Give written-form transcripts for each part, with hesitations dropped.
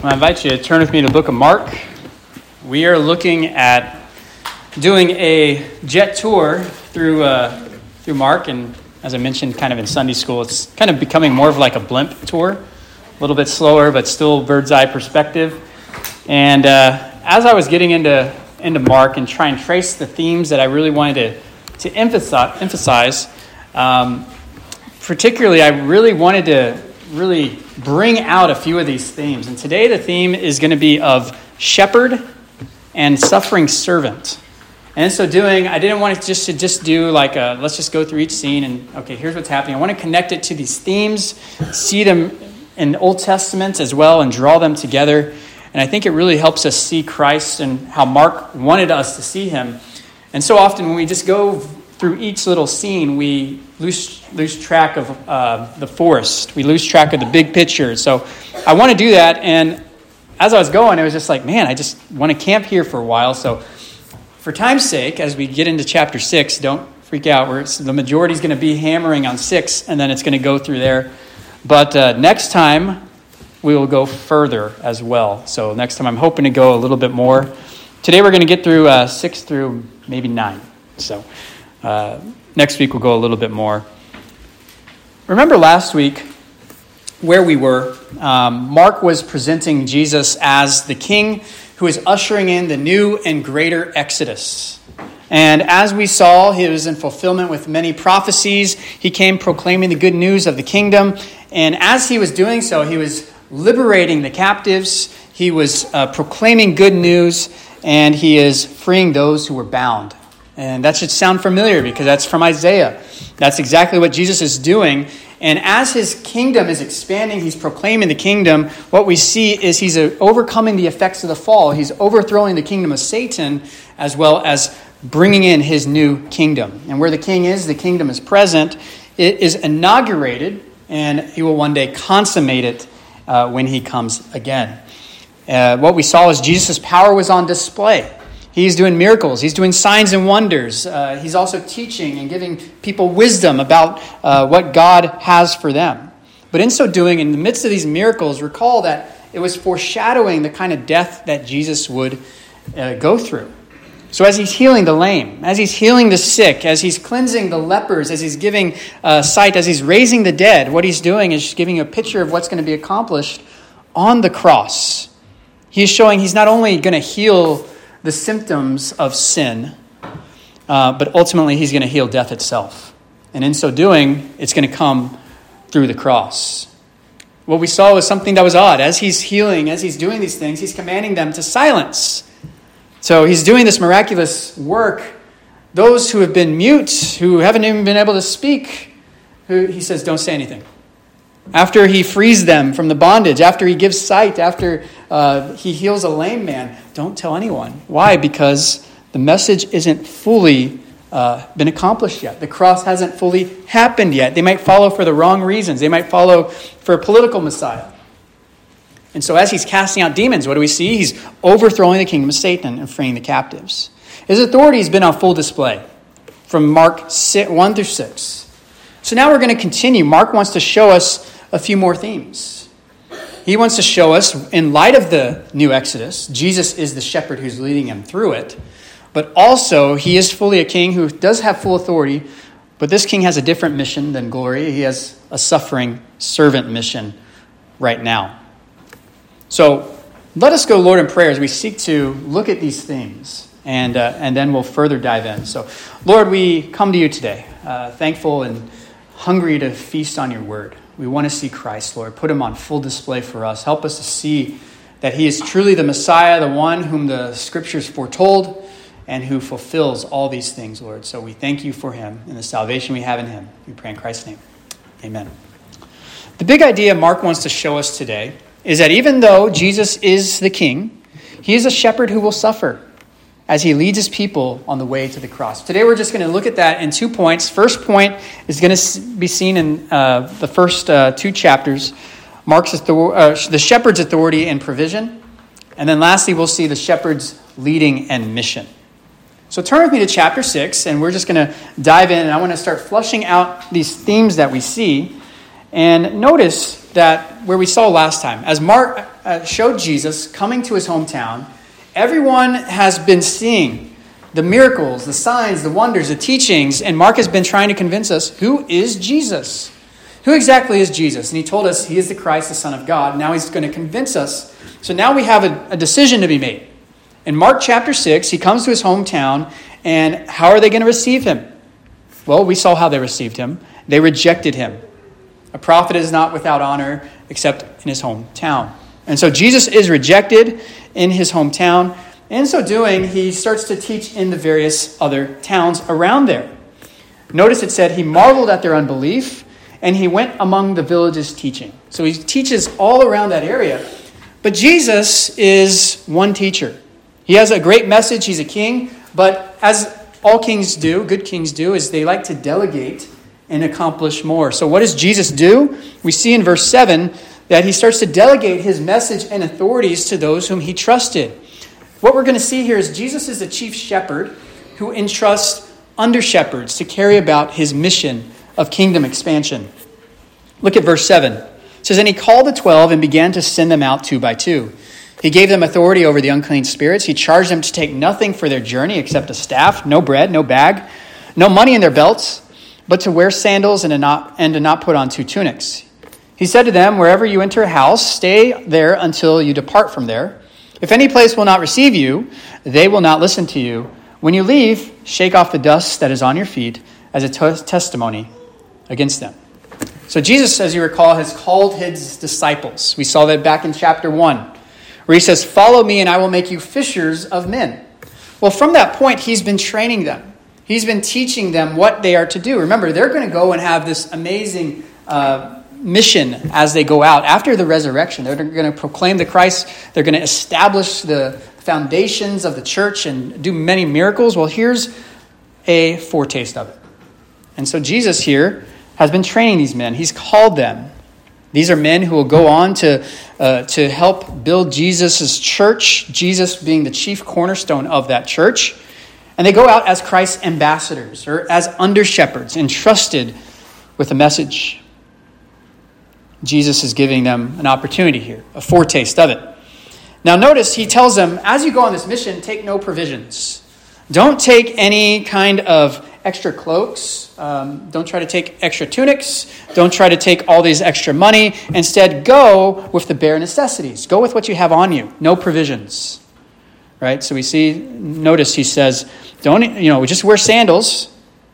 I invite you to turn with me to the book of Mark. We are looking at doing a jet tour through Mark, and as I mentioned kind of in Sunday school, it's kind of becoming more of like a blimp tour, a little bit slower, but still bird's eye perspective. And as I was getting into Mark and try and trace the themes that I really wanted to emphasize, particularly I really wanted to bring out a few of these themes. And today the theme is going to be of shepherd and suffering servant. And in so doing, I didn't want to just do like let's just go through each scene and, okay, here's what's happening. I want to connect it to these themes, see them in Old Testament as well, and draw them together. And I think it really helps us see Christ and how Mark wanted us to see him. And so often when we just go through each little scene, we lose track of the forest. We lose track of the big picture. So I want to do that. And as I was going, I was just like, man, I just want to camp here for a while. So for time's sake, as we get into chapter 6, don't freak out. The majority is going to be hammering on 6, and then it's going to go through there. But next time, we will go further as well. So next time, I'm hoping to go a little bit more. Today, we're going to get through 6 through maybe 9. So next week, we'll go a little bit more. Remember last week where we were? Mark was presenting Jesus as the king who is ushering in the new and greater Exodus. And as we saw, he was in fulfillment with many prophecies. He came proclaiming the good news of the kingdom. And as he was doing so, he was liberating the captives. He was proclaiming good news, and he is freeing those who were bound. And that should sound familiar because that's from Isaiah. That's exactly what Jesus is doing. And as his kingdom is expanding, he's proclaiming the kingdom. What we see is he's overcoming the effects of the fall. He's overthrowing the kingdom of Satan as well as bringing in his new kingdom. And where the king is, the kingdom is present. It is inaugurated, and he will one day consummate it when he comes again. What we saw is Jesus' power was on display. He's doing miracles. He's doing signs and wonders. He's also teaching and giving people wisdom about what God has for them. But in so doing, in the midst of these miracles, recall that it was foreshadowing the kind of death that Jesus would go through. So as he's healing the lame, as he's healing the sick, as he's cleansing the lepers, as he's giving sight, as he's raising the dead, what he's doing is just giving a picture of what's going to be accomplished on the cross. He's showing he's not only going to heal the symptoms of sin, but ultimately he's going to heal death itself. And in so doing, it's going to come through the cross. What we saw was something that was odd. As he's healing, as he's doing these things, he's commanding them to silence. So he's doing this miraculous work. Those who have been mute, who haven't even been able to speak, he says, don't say anything. After he frees them from the bondage, after he gives sight, after he heals a lame man, don't tell anyone. Why? Because the message isn't fully been accomplished yet. The cross hasn't fully happened yet. They might follow for the wrong reasons. They might follow for a political Messiah. And so as he's casting out demons, what do we see? He's overthrowing the kingdom of Satan and freeing the captives. His authority has been on full display from Mark 1 through 6. So now we're going to continue. Mark wants to show us a few more themes. He wants to show us, in light of the new Exodus, Jesus is the shepherd who's leading him through it, but also he is fully a king who does have full authority, but this king has a different mission than glory. He has a suffering servant mission right now. So let us go, Lord, in prayer as we seek to look at these themes, and then we'll further dive in. So, Lord, we come to you today, thankful and hungry to feast on your word. We want to see Christ, Lord. Put him on full display for us. Help us to see that he is truly the Messiah, the one whom the Scriptures foretold, and who fulfills all these things, Lord. So we thank you for him and the salvation we have in him. We pray in Christ's name. Amen. The big idea Mark wants to show us today is that even though Jesus is the king, he is a shepherd who will suffer as he leads his people on the way to the cross. Today we're just going to look at that in 2 points. First point is going to be seen in the first 2 chapters. Mark's the shepherd's authority and provision. And then lastly, we'll see the shepherd's leading and mission. So turn with me to chapter 6, and we're just going to dive in. And I want to start flushing out these themes that we see. And notice that where we saw last time, as Mark showed Jesus coming to his hometown, everyone has been seeing the miracles, the signs, the wonders, the teachings, and Mark has been trying to convince us, who is Jesus? Who exactly is Jesus? And he told us he is the Christ, the Son of God. Now he's going to convince us. So now we have a decision to be made. In Mark chapter 6, he comes to his hometown, and how are they going to receive him? Well, we saw how they received him. They rejected him. A prophet is not without honor except in his hometown. And so Jesus is rejected in his hometown. In so doing, he starts to teach in the various other towns around there. Notice it said he marveled at their unbelief, and he went among the villages teaching. So he teaches all around that area. But Jesus is one teacher. He has a great message. He's a king. But as all kings do, good kings do, is they like to delegate and accomplish more. So what does Jesus do? We see in verse 7 that he starts to delegate his message and authorities to those whom he trusted. What we're going to see here is Jesus is the chief shepherd who entrusts under shepherds to carry about his mission of kingdom expansion. Look at verse 7. It says, "And he called the 12 and began to send them out 2 by 2. He gave them authority over the unclean spirits. He charged them to take nothing for their journey except a staff, no bread, no bag, no money in their belts, but to wear sandals and to not put on 2 tunics. He said to them, wherever you enter a house, stay there until you depart from there. If any place will not receive you, they will not listen to you. When you leave, shake off the dust that is on your feet as a testimony against them." So Jesus, as you recall, has called his disciples. We saw that back in chapter 1, where he says, "Follow me and I will make you fishers of men." Well, from that point, he's been training them. He's been teaching them what they are to do. Remember, they're going to go and have this amazing mission as they go out. After the resurrection, they're going to proclaim the Christ. They're going to establish the foundations of the church and do many miracles. Well, here's a foretaste of it. And so Jesus here has been training these men. He's called them. These are men who will go on to help build Jesus' church, Jesus being the chief cornerstone of that church. And they go out as Christ's ambassadors or as under-shepherds entrusted with a message. Jesus is giving them an opportunity here, a foretaste of it. Now notice he tells them, as you go on this mission, take no provisions. Don't take any kind of extra cloaks. Don't try to take extra tunics. Don't try to take all these extra money. Instead, go with the bare necessities. Go with what you have on you. No provisions. Right? So we see, notice he says, just wear sandals.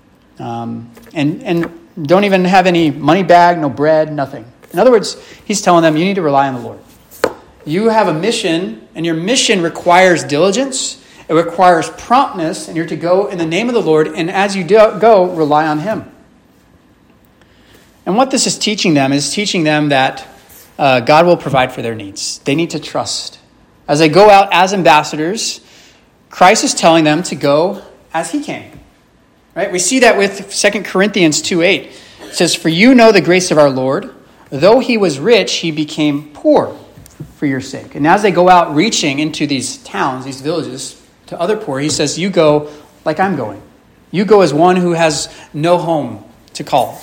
And don't even have any money bag, no bread, nothing. In other words, he's telling them, you need to rely on the Lord. You have a mission, and your mission requires diligence. It requires promptness, and you're to go in the name of the Lord, and as you go, rely on him. And what this is teaching them that God will provide for their needs. They need to trust. As they go out as ambassadors, Christ is telling them to go as he came. Right? We see that with 2 Corinthians 2:8. It says, "For you know the grace of our Lord, though he was rich, he became poor for your sake." And as they go out reaching into these towns, these villages, to other poor, he says, you go like I'm going. You go as one who has no home to call.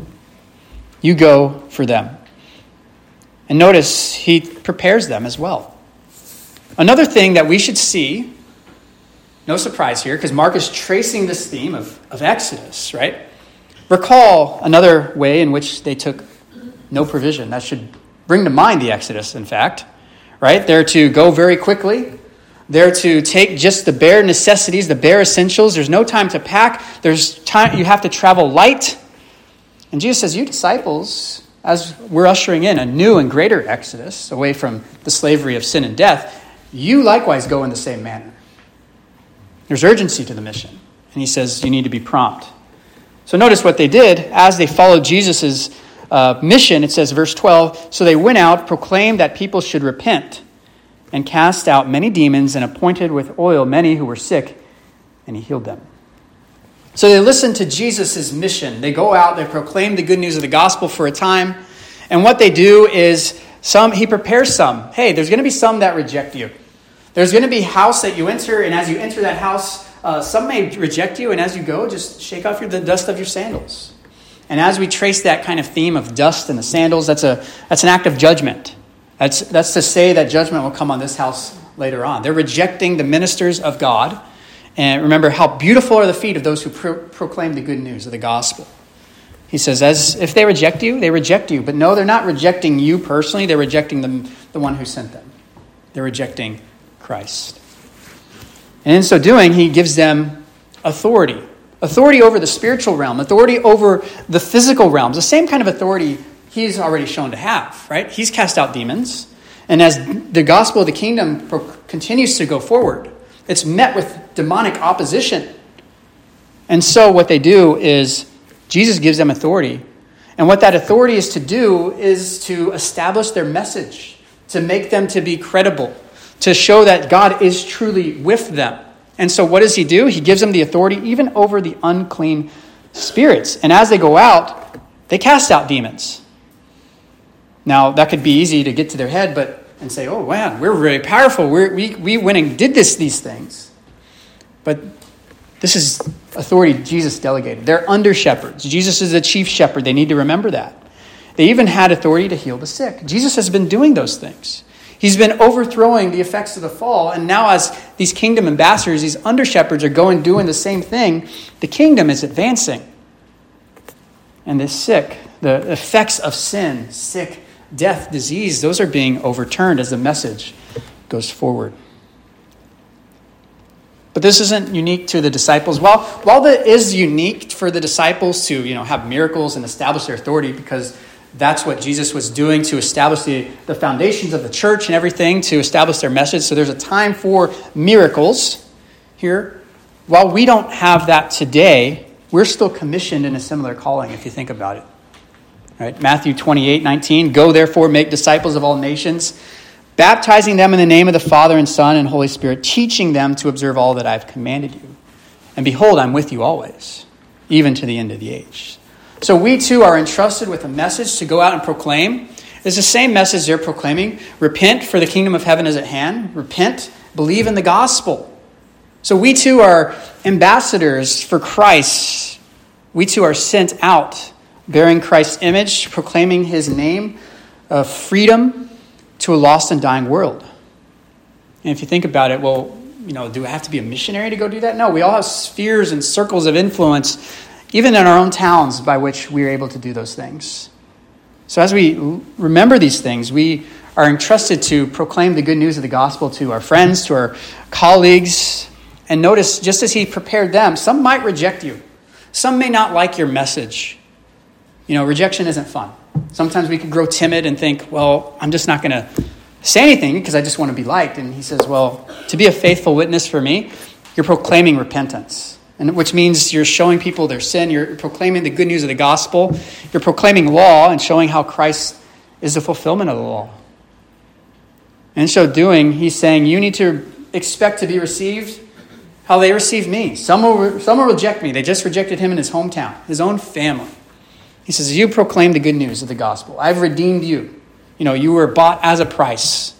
You go for them. And notice he prepares them as well. Another thing that we should see, no surprise here, because Mark is tracing this theme of Exodus, right? Recall another way in which they took no provision. That should bring to mind the Exodus, in fact, right? They're to go very quickly. They're to take just the bare necessities, the bare essentials. There's no time to pack. There's time, you have to travel light. And Jesus says, you disciples, as we're ushering in a new and greater Exodus, away from the slavery of sin and death, you likewise go in the same manner. There's urgency to the mission. And he says, you need to be prompt. So notice what they did as they followed Jesus' mission. It says, verse 12, "So they went out, proclaimed that people should repent, and cast out many demons, and appointed with oil many who were sick, and he healed them." So they listened to Jesus' mission. They go out, they proclaim the good news of the gospel for a time, and what they do is he prepares some. Hey, there's going to be some that reject you. There's going to be a house that you enter, and as you enter that house, some may reject you, and as you go, just shake off the dust of your sandals. And as we trace that kind of theme of dust and the sandals, that's an act of judgment. That's to say that judgment will come on this house later on. They're rejecting the ministers of God. And remember, how beautiful are the feet of those who proclaim the good news of the gospel. He says, as if they reject you, they reject you. But no, they're not rejecting you personally. They're rejecting the one who sent them. They're rejecting Christ. And in so doing, he gives them authority. Authority over the spiritual realm. Authority over the physical realms. The same kind of authority he's already shown to have, right? He's cast out demons. And as the gospel of the kingdom continues to go forward, it's met with demonic opposition. And so what they do is Jesus gives them authority. And what that authority is to do is to establish their message, to make them to be credible, to show that God is truly with them. And so what does he do? He gives them the authority even over the unclean spirits. And as they go out, they cast out demons. Now, that could be easy to get to their head, and say, oh, wow, we're very powerful. We went and did these things. But this is authority Jesus delegated. They're under shepherds. Jesus is the chief shepherd. They need to remember that. They even had authority to heal the sick. Jesus has been doing those things. He's been overthrowing the effects of the fall. And now as these kingdom ambassadors, these under shepherds are doing the same thing, the kingdom is advancing. And the sick, the effects of sin, sick, death, disease, those are being overturned as the message goes forward. But this isn't unique to the disciples. While it is unique for the disciples to, have miracles and establish their authority, because that's what Jesus was doing to establish the foundations of the church and everything, to establish their message. So there's a time for miracles here. While we don't have that today, we're still commissioned in a similar calling, if you think about it. Right? Matthew 28:19, go therefore make disciples of all nations, baptizing them in the name of the Father and Son and Holy Spirit, teaching them to observe all that I've commanded you. And behold, I'm with you always, even to the end of the age. So we too are entrusted with a message to go out and proclaim. It's the same message they're proclaiming. Repent, for the kingdom of heaven is at hand. Repent, believe in the gospel. So we too are ambassadors for Christ. We too are sent out, bearing Christ's image, proclaiming his name of freedom to a lost and dying world. And if you think about it, do I have to be a missionary to go do that? No, we all have spheres and circles of influence, even in our own towns, by which we are able to do those things. So as we remember these things, we are entrusted to proclaim the good news of the gospel to our friends, to our colleagues. And notice, just as he prepared them, some might reject you. Some may not like your message. Rejection isn't fun. Sometimes we can grow timid and think, well, I'm just not going to say anything because I just want to be liked. And he says, well, to be a faithful witness for me, you're proclaiming repentance, and which means you're showing people their sin. You're proclaiming the good news of the gospel. You're proclaiming law and showing how Christ is the fulfillment of the law. And in so doing, he's saying you need to expect to be received how they received me. Some will reject me. They just rejected him in his hometown, his own family. He says, you proclaim the good news of the gospel. I've redeemed you. You were bought at a price.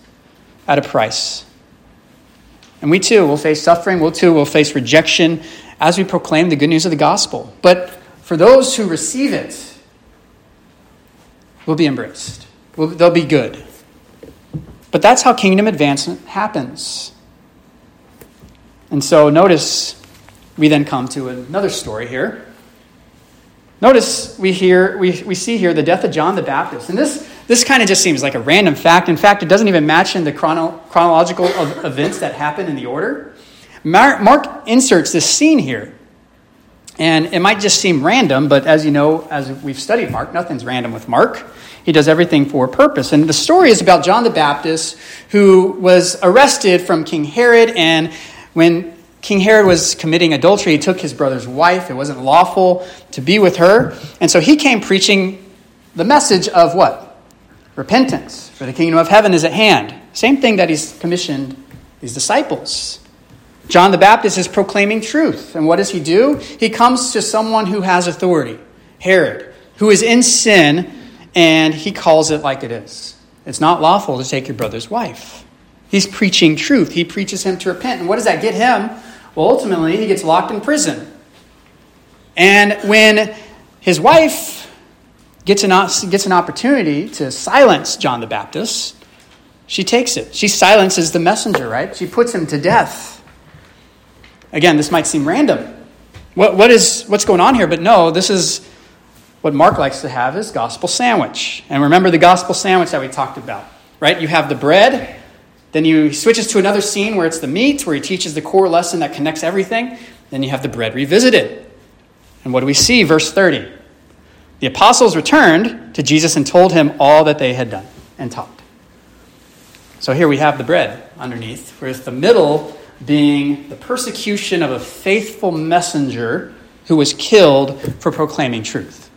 And we too will face suffering. We too will face rejection as we proclaim the good news of the gospel. But for those who receive it, will be embraced. They'll be good. But that's how kingdom advancement happens. And so notice we then come to another story here. Notice we see here the death of John the Baptist. And this kind of just seems like a random fact. In fact, it doesn't even match in the chronological of events that happen in the order. Mark inserts this scene here. And it might just seem random, but as you know, as we've studied Mark, nothing's random with Mark. He does everything for a purpose. And the story is about John the Baptist, who was arrested from King Herod. And when King Herod was committing adultery, he took his brother's wife. It wasn't lawful to be with her. And so he came preaching the message of what? Repentance, for the kingdom of heaven is at hand. Same thing that he's commissioned these disciples. John the Baptist is proclaiming truth. And what does he do? He comes to someone who has authority, Herod, who is in sin, and he calls it like it is. It's not lawful to take your brother's wife. He's preaching truth. He preaches him to repent. And what does that get him? Well, ultimately, he gets locked in prison. And when his wife gets an opportunity to silence John the Baptist, she takes it. She silences the messenger, right? She puts him to death. Again, this might seem random. What's going on here? But no, this is what Mark likes to have, is gospel sandwich. And remember the gospel sandwich that we talked about, right? You have the bread, then he switches to another scene where it's the meat, where he teaches the core lesson that connects everything. Then you have the bread revisited. And what do we see? Verse 30. The apostles returned to Jesus and told him all that they had done and taught. So here we have the bread underneath, with the middle being the persecution of a faithful messenger who was killed for proclaiming truth.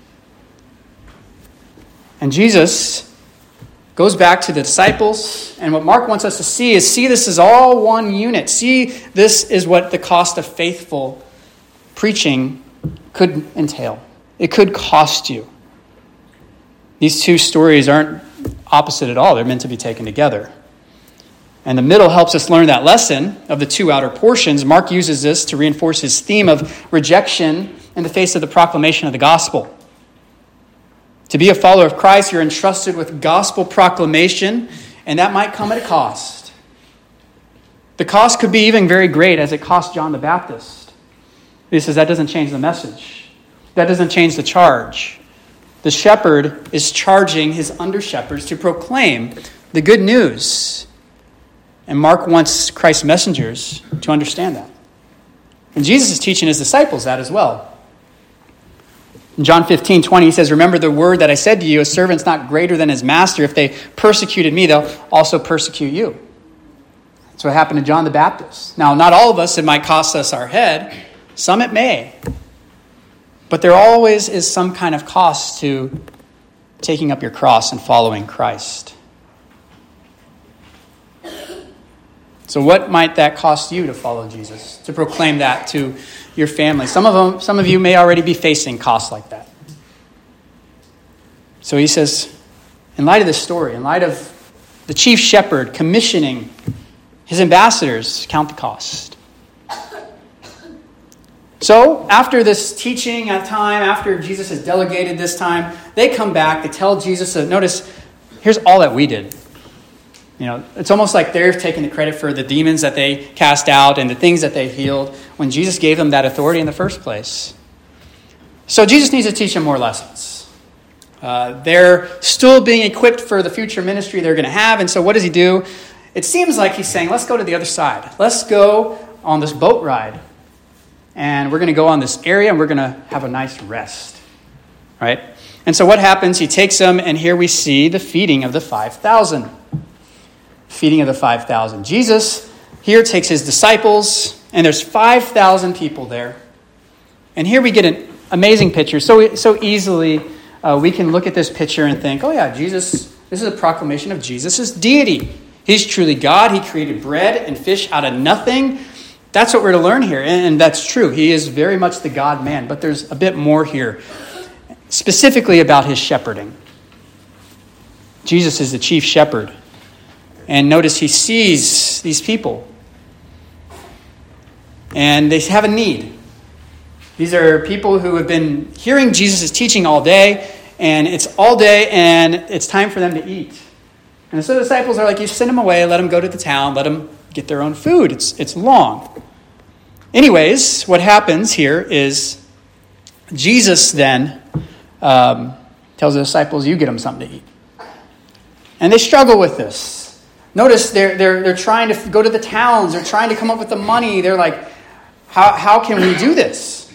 And Jesus goes back to the disciples, and what Mark wants us to see this is all one unit. See, this is what the cost of faithful preaching could entail. It could cost you. These two stories aren't opposite at all. They're meant to be taken together. And the middle helps us learn that lesson of the two outer portions. Mark uses this to reinforce his theme of rejection in the face of the proclamation of the gospel. To be a follower of Christ, you're entrusted with gospel proclamation, and that might come at a cost. The cost could be even very great, as it cost John the Baptist. He says that doesn't change the message. That doesn't change the charge. The shepherd is charging his under-shepherds to proclaim the good news. And Mark wants Christ's messengers to understand that. And Jesus is teaching his disciples that as well. In John 15:20, he says, remember the word that I said to you, a servant's not greater than his master. If they persecuted me, they'll also persecute you. That's what happened to John the Baptist. Now, not all of us, it might cost us our head. Some it may. But there always is some kind of cost to taking up your cross and following Christ. So what might that cost you to follow Jesus, to proclaim that to your family? Some of you may already be facing costs like that. So he says, in light of this story, in light of the chief shepherd commissioning his ambassadors, count the cost. So after this teaching at time, after Jesus has delegated this time, they come back, they tell Jesus, notice, here's all that we did. You know, it's almost like they're taking the credit for the demons that they cast out and the things that they healed when Jesus gave them that authority in the first place. So Jesus needs to teach them more lessons. They're still being equipped for the future ministry they're going to have. And so what does he do? It seems like he's saying, let's go to the other side. Let's go on this boat ride. And we're going to go on this area and we're going to have a nice rest. Right? And so what happens? He takes them, and here we see the feeding of the 5,000. Feeding of the 5,000. Jesus here takes his disciples, and there's 5,000 people there. And here we get an amazing picture. So easily we can look at this picture and think, oh yeah, Jesus, this is a proclamation of Jesus' deity. He's truly God. He created bread and fish out of nothing. That's what we're to learn here, and that's true. He is very much the God-man, but there's a bit more here, specifically about his shepherding. Jesus is the chief shepherd. And notice he sees these people. And they have a need. These are people who have been hearing Jesus' teaching all day. And it's all day and it's time for them to eat. And so the disciples are like, you send them away, let them go to the town, let them get their own food. It's long. Anyways, what happens here is Jesus then tells the disciples, you get them something to eat. And they struggle with this. Notice they're trying to go to the towns. They're trying to come up with the money. They're like, how can we do this?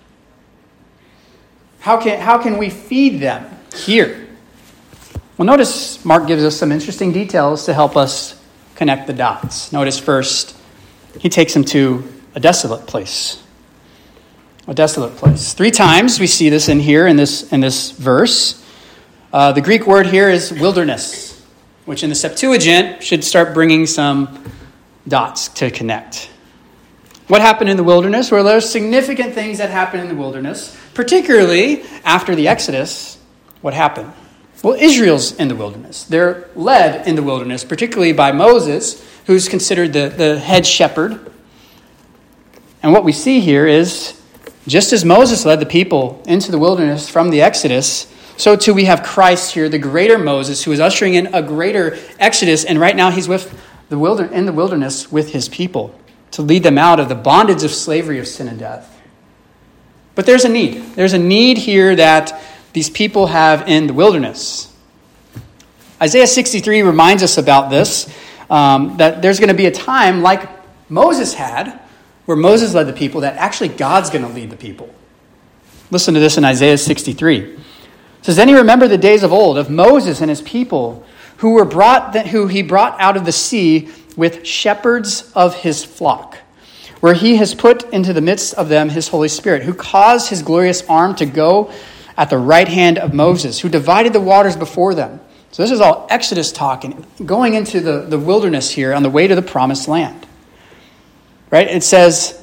How can we feed them here? Well, notice Mark gives us some interesting details to help us connect the dots. Notice first, he takes them to a desolate place. A desolate place. 3 times we see this in here in this verse. The Greek word here is wilderness, which in the Septuagint should start bringing some dots to connect. What happened in the wilderness? Well, there's significant things that happened in the wilderness, particularly after the Exodus. What happened? Well, Israel's in the wilderness. They're led in the wilderness, particularly by Moses, who's considered the head shepherd. And what we see here is, just as Moses led the people into the wilderness from the Exodus, so too we have Christ here, the greater Moses, who is ushering in a greater Exodus, and right now he's in the wilderness with his people to lead them out of the bondage of slavery of sin and death. But there's a need. There's a need here that these people have in the wilderness. Isaiah 63 reminds us about this, that there's going to be a time like Moses had, where Moses led the people, that actually God's going to lead the people. Listen to this in Isaiah 63. It says, "Then he remembered the days of old, of Moses and his people, who he brought out of the sea with shepherds of his flock, where he has put into the midst of them his Holy Spirit, who caused his glorious arm to go at the right hand of Moses, who divided the waters before them." So this is all Exodus talk and going into the wilderness here on the way to the promised land. Right? It says,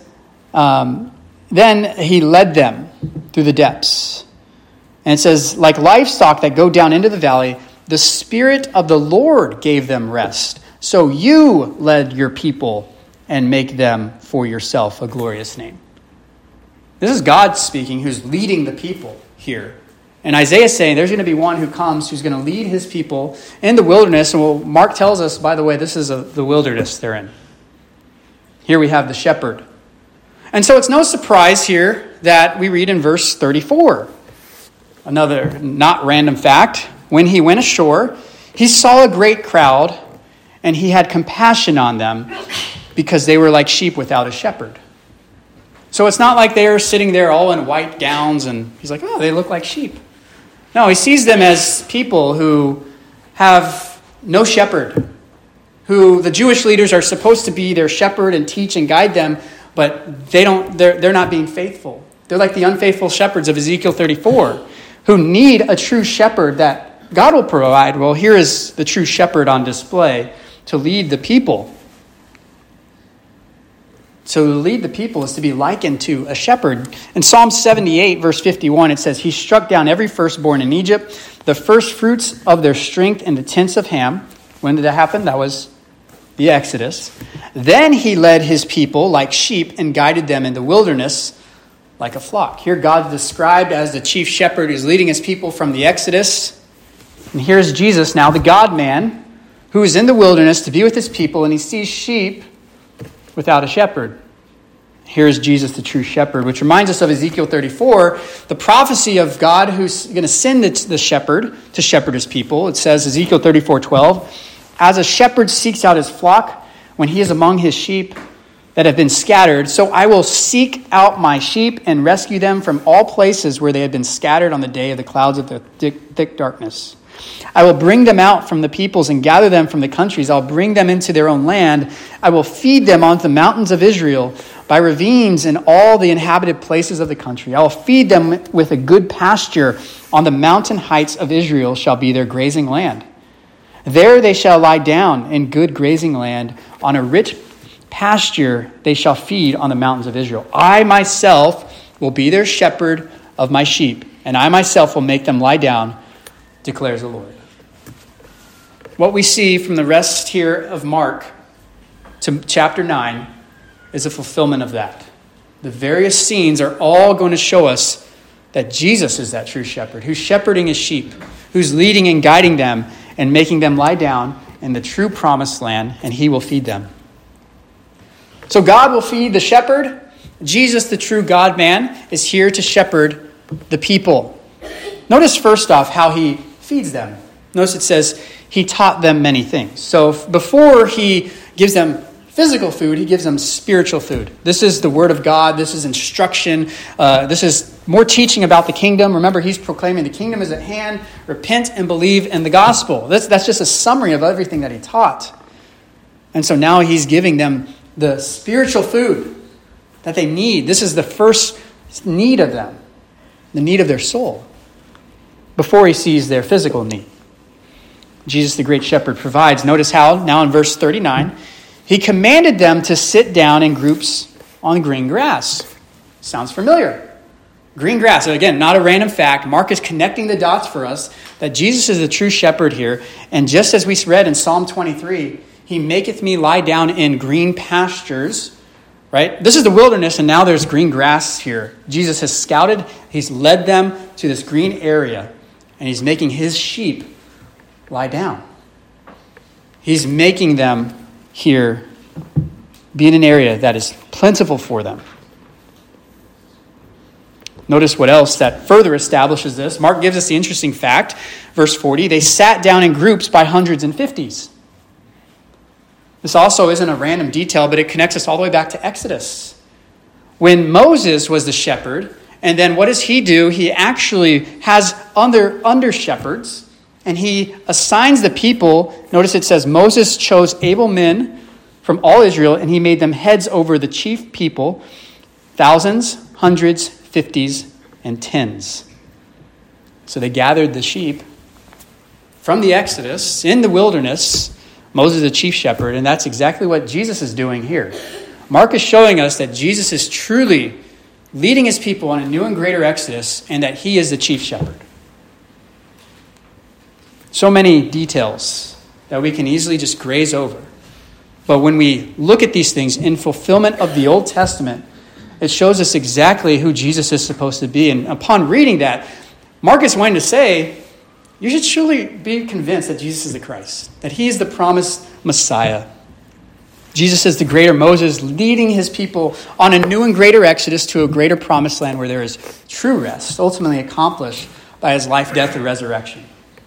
then he led them through the depths. And it says, like livestock that go down into the valley, the Spirit of the Lord gave them rest. So you led your people and make them for yourself a glorious name. This is God speaking, who's leading the people here. And Isaiah is saying there's going to be one who comes who's going to lead his people in the wilderness. And Mark tells us, by the way, this is the wilderness they're in. Here we have the shepherd. And so it's no surprise here that we read in verse 34. Another not random fact. When he went ashore, he saw a great crowd, and he had compassion on them because they were like sheep without a shepherd. So it's not like they're sitting there all in white gowns, and he's like, oh, they look like sheep. No, he sees them as people who have no shepherd, who the Jewish leaders are supposed to be their shepherd and teach and guide them, but they're not being faithful. They're like the unfaithful shepherds of Ezekiel 34, who need a true shepherd that God will provide. Well, here is the true shepherd on display to lead the people. So to lead the people is to be likened to a shepherd. In Psalm 78, verse 51, it says, he struck down every firstborn in Egypt, the first fruits of their strength in the tents of Ham. When did that happen? That was the Exodus. Then he led his people like sheep and guided them in the wilderness like a flock. Here God is described as the chief shepherd who's leading his people from the Exodus. And here's Jesus now, the God-man, who is in the wilderness to be with his people, and he sees sheep without a shepherd. Here's Jesus, the true shepherd, which reminds us of Ezekiel 34, the prophecy of God who's going to send the shepherd to shepherd his people. It says, Ezekiel 34:12, as a shepherd seeks out his flock when he is among his sheep that have been scattered, so I will seek out my sheep and rescue them from all places where they have been scattered on the day of the clouds of the thick darkness. I will bring them out from the peoples and gather them from the countries. I'll bring them into their own land. I will feed them on the mountains of Israel, by ravines and all the inhabited places of the country. I will feed them with a good pasture. On the mountain heights of Israel shall be their grazing land. There they shall lie down in good grazing land. On a rich pasture they shall feed on the mountains of Israel. I myself will be their shepherd of my sheep, and I myself will make them lie down, declares the Lord. What we see from the rest here of Mark to chapter 9 is a fulfillment of that. The various scenes are all going to show us that Jesus is that true shepherd, who's shepherding his sheep, who's leading and guiding them and making them lie down in the true promised land, and he will feed them. So God will feed the shepherd. Jesus, the true God-man, is here to shepherd the people. Notice first off how he feeds them. Notice it says he taught them many things. So before he gives them physical food, he gives them spiritual food. This is the word of God. This is instruction. This is more teaching about the kingdom. Remember, he's proclaiming the kingdom is at hand. Repent and believe in the gospel. That's just a summary of everything that he taught. And so now he's giving them the spiritual food that they need. This is the first need of them, the need of their soul, before he sees their physical need. Jesus, the great shepherd, provides. Notice how, now in verse 39, he commanded them to sit down in groups on green grass. Sounds familiar. Green grass. So again, not a random fact. Mark is connecting the dots for us that Jesus is the true shepherd here. And just as we read in Psalm 23, he maketh me lie down in green pastures. Right? This is the wilderness, and now there's green grass here. Jesus has scouted. He's led them to this green area. and he's making his sheep lie down. He's making them here be in an area that is plentiful for them. Notice what else that further establishes this. Mark gives us the interesting fact, verse 40, they sat down in groups by hundreds and fifties. This also isn't a random detail, but it connects us all the way back to Exodus. When Moses was the shepherd, and then what does he do? He actually has under shepherds, and he assigns the people. Notice it says, Moses chose able men from all Israel, and he made them heads over the chief people, thousands, hundreds, fifties, and tens. So they gathered the sheep from the Exodus in the wilderness. Moses is the chief shepherd, and that's exactly what Jesus is doing here. Mark is showing us that Jesus is truly leading his people on a new and greater Exodus, and that he is the chief shepherd. So many details that we can easily just graze over. But when we look at these things in fulfillment of the Old Testament, it shows us exactly who Jesus is supposed to be. And upon reading that, Mark is wanting to say, you should truly be convinced that Jesus is the Christ, that he is the promised Messiah. Jesus is the greater Moses, leading his people on a new and greater Exodus to a greater promised land where there is true rest, ultimately accomplished by his life, death, and resurrection.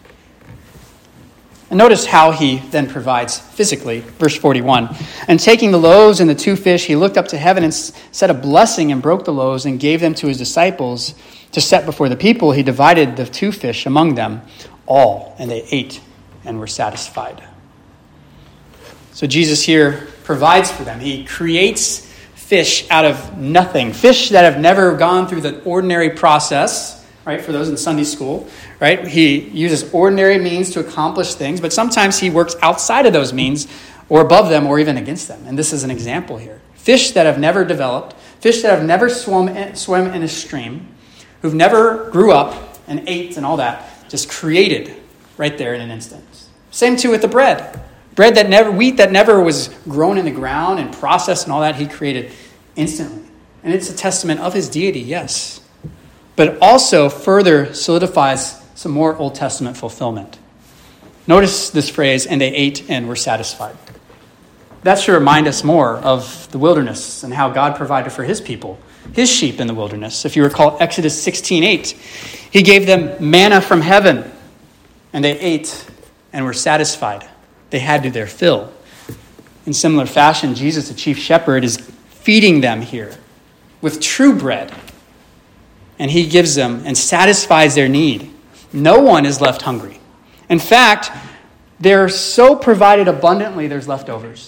And notice how he then provides physically. Verse 41. And taking the loaves and the 2 fish, he looked up to heaven and said a blessing and broke the loaves and gave them to his disciples to set before the people. He divided the 2 fish among them all, and they ate and were satisfied. So Jesus here provides for them. He creates fish out of nothing. Fish that have never gone through the ordinary process, right? For those in Sunday school, right? He uses ordinary means to accomplish things, but sometimes he works outside of those means or above them or even against them. And this is an example here. Fish that have never developed, fish that have never swum in a stream, who've never grew up and ate and all that, just created right there in an instant. Same too with the bread. Bread that never, wheat that never was grown in the ground and processed and all that, he created instantly. And it's a testament of his deity, yes. But it also further solidifies some more Old Testament fulfillment. Notice this phrase, and they ate and were satisfied. That should remind us more of the wilderness and how God provided for his people, his sheep in the wilderness. If you recall Exodus 16:8, he gave them manna from heaven, and they ate and were satisfied. They had to their fill. In similar fashion, Jesus, the chief shepherd, is feeding them here with true bread. And he gives them and satisfies their need. No one is left hungry. In fact, they're so provided abundantly, there's leftovers.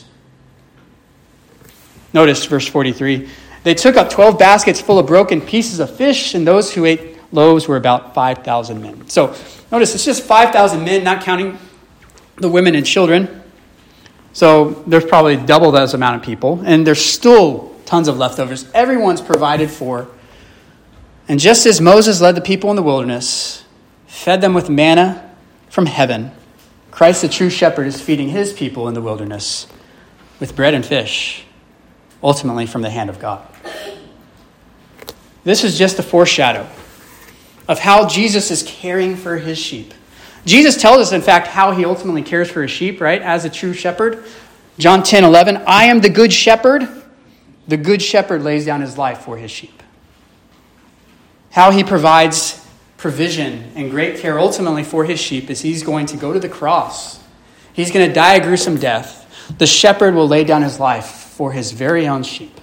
Notice verse 43. They took up 12 baskets full of broken pieces of fish, and those who ate loaves were about 5,000 men. So notice it's just 5,000 men, not counting the women and children. So there's probably double those amount of people. And there's still tons of leftovers. Everyone's provided for. And just as Moses led the people in the wilderness, fed them with manna from heaven, Christ the true shepherd is feeding his people in the wilderness with bread and fish, ultimately from the hand of God. This is just a foreshadow of how Jesus is caring for his sheep. Jesus tells us, in fact, how he ultimately cares for his sheep, right? As a true shepherd. John 10:11, I am the good shepherd. The good shepherd lays down his life for his sheep. How he provides provision and great care ultimately for his sheep is he's going to go to the cross. He's going to die a gruesome death. The shepherd will lay down his life for his very own sheep.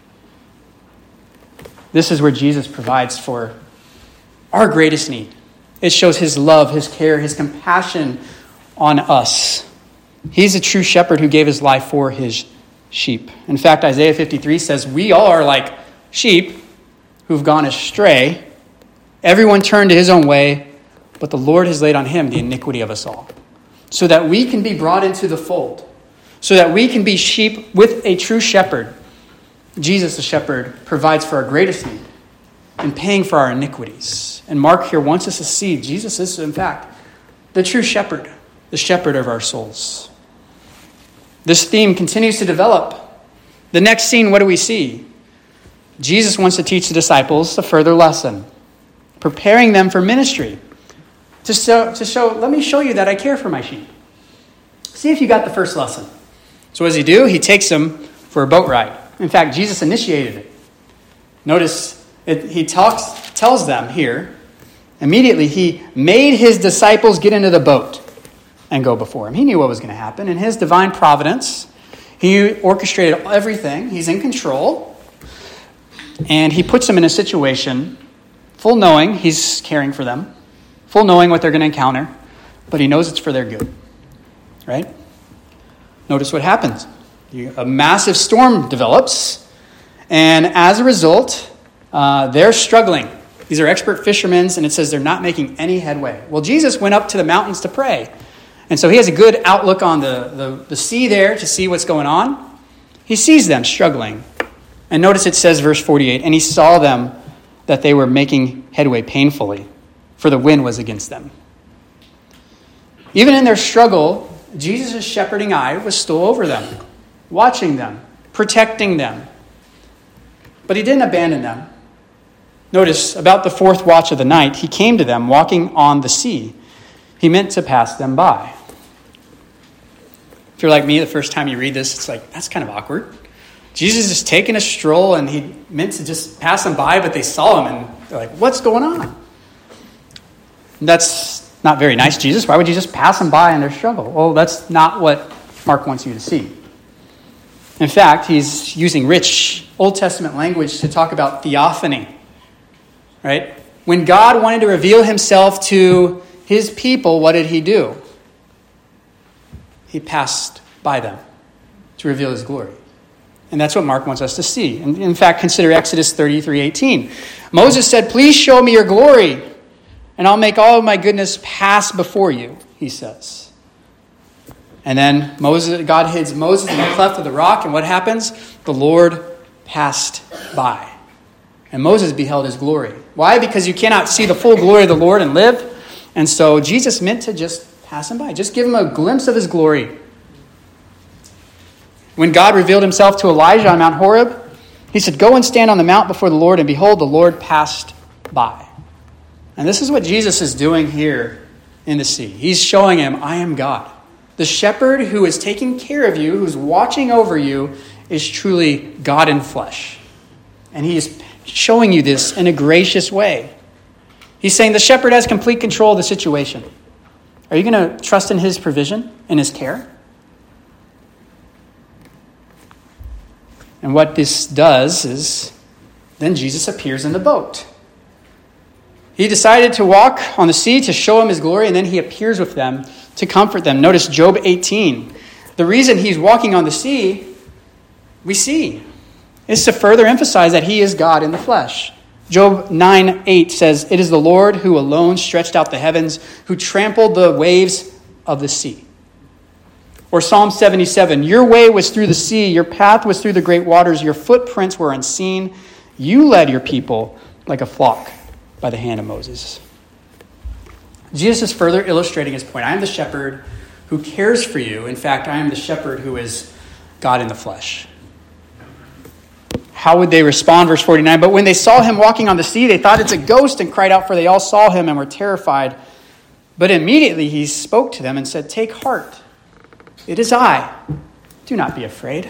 This is where Jesus provides for our greatest need. It shows his love, his care, his compassion on us. He's a true shepherd who gave his life for his sheep. In fact, Isaiah 53 says, we all are like sheep who've gone astray. Everyone turned to his own way, but the Lord has laid on him the iniquity of us all, so that we can be brought into the fold, so that we can be sheep with a true shepherd. Jesus, the shepherd, provides for our greatest need in paying for our iniquities. And Mark here wants us to see Jesus is, in fact, the true shepherd, the shepherd of our souls. This theme continues to develop. The next scene, what do we see? Jesus wants to teach the disciples a further lesson, preparing them for ministry. let me show you that I care for my sheep. See if you got the first lesson. So what does he do? He takes them for a boat ride. In fact, Jesus initiated it. Notice he tells them here, immediately he made his disciples get into the boat and go before him. He knew what was going to happen. In his divine providence, he orchestrated everything. He's in control. And he puts them in a situation full knowing he's caring for them, full knowing what they're going to encounter, but he knows it's for their good. Right? Notice what happens. A massive storm develops, and as a result, they're struggling. These are expert fishermen, and it says they're not making any headway. Well, Jesus went up to the mountains to pray, and so he has a good outlook on the sea there to see what's going on. He sees them struggling. And notice it says, verse 48, and he saw them that they were making headway painfully, for the wind was against them. Even in their struggle, Jesus' shepherding eye was still over them, watching them, protecting them. But he didn't abandon them. Notice, about the fourth watch of the night, he came to them walking on the sea. He meant to pass them by. If you're like me, the first time you read this, it's like, that's kind of awkward. Jesus is taking a stroll, and he meant to just pass them by, but they saw him, and they're like, what's going on? That's not very nice, Jesus. Why would you just pass them by in their struggle? Well, that's not what Mark wants you to see. In fact, he's using rich Old Testament language to talk about theophany. Right? When God wanted to reveal himself to his people, what did he do? He passed by them to reveal his glory. And that's what Mark wants us to see. And in fact, consider Exodus 33:18. Moses said, please show me your glory, and I'll make all of my goodness pass before you, he says. And then God hides Moses in the cleft of the rock, and what happens? The Lord passed by. And Moses beheld his glory. Why? Because you cannot see the full glory of the Lord and live. And so Jesus meant to just pass him by. Just give him a glimpse of his glory. When God revealed himself to Elijah on Mount Horeb, he said, go and stand on the mount before the Lord, and behold, the Lord passed by. And this is what Jesus is doing here in the sea. He's showing him, I am God. The shepherd who is taking care of you, who's watching over you, is truly God in flesh. And he is showing you this in a gracious way. He's saying the shepherd has complete control of the situation. Are you going to trust in his provision and his care? And what this does is then Jesus appears in the boat. He decided to walk on the sea to show him his glory, and then he appears with them to comfort them. Notice Job 18. The reason he's walking on the sea, we see, is to further emphasize that he is God in the flesh. Job 9:8 says, it is the Lord who alone stretched out the heavens, who trampled the waves of the sea. Or Psalm 77, your way was through the sea, your path was through the great waters, your footprints were unseen. You led your people like a flock by the hand of Moses. Jesus is further illustrating his point. I am the shepherd who cares for you. In fact, I am the shepherd who is God in the flesh. How would they respond? Verse 49, but when they saw him walking on the sea, they thought it's a ghost and cried out, for they all saw him and were terrified. But immediately he spoke to them and said, take heart. It is I. Do not be afraid.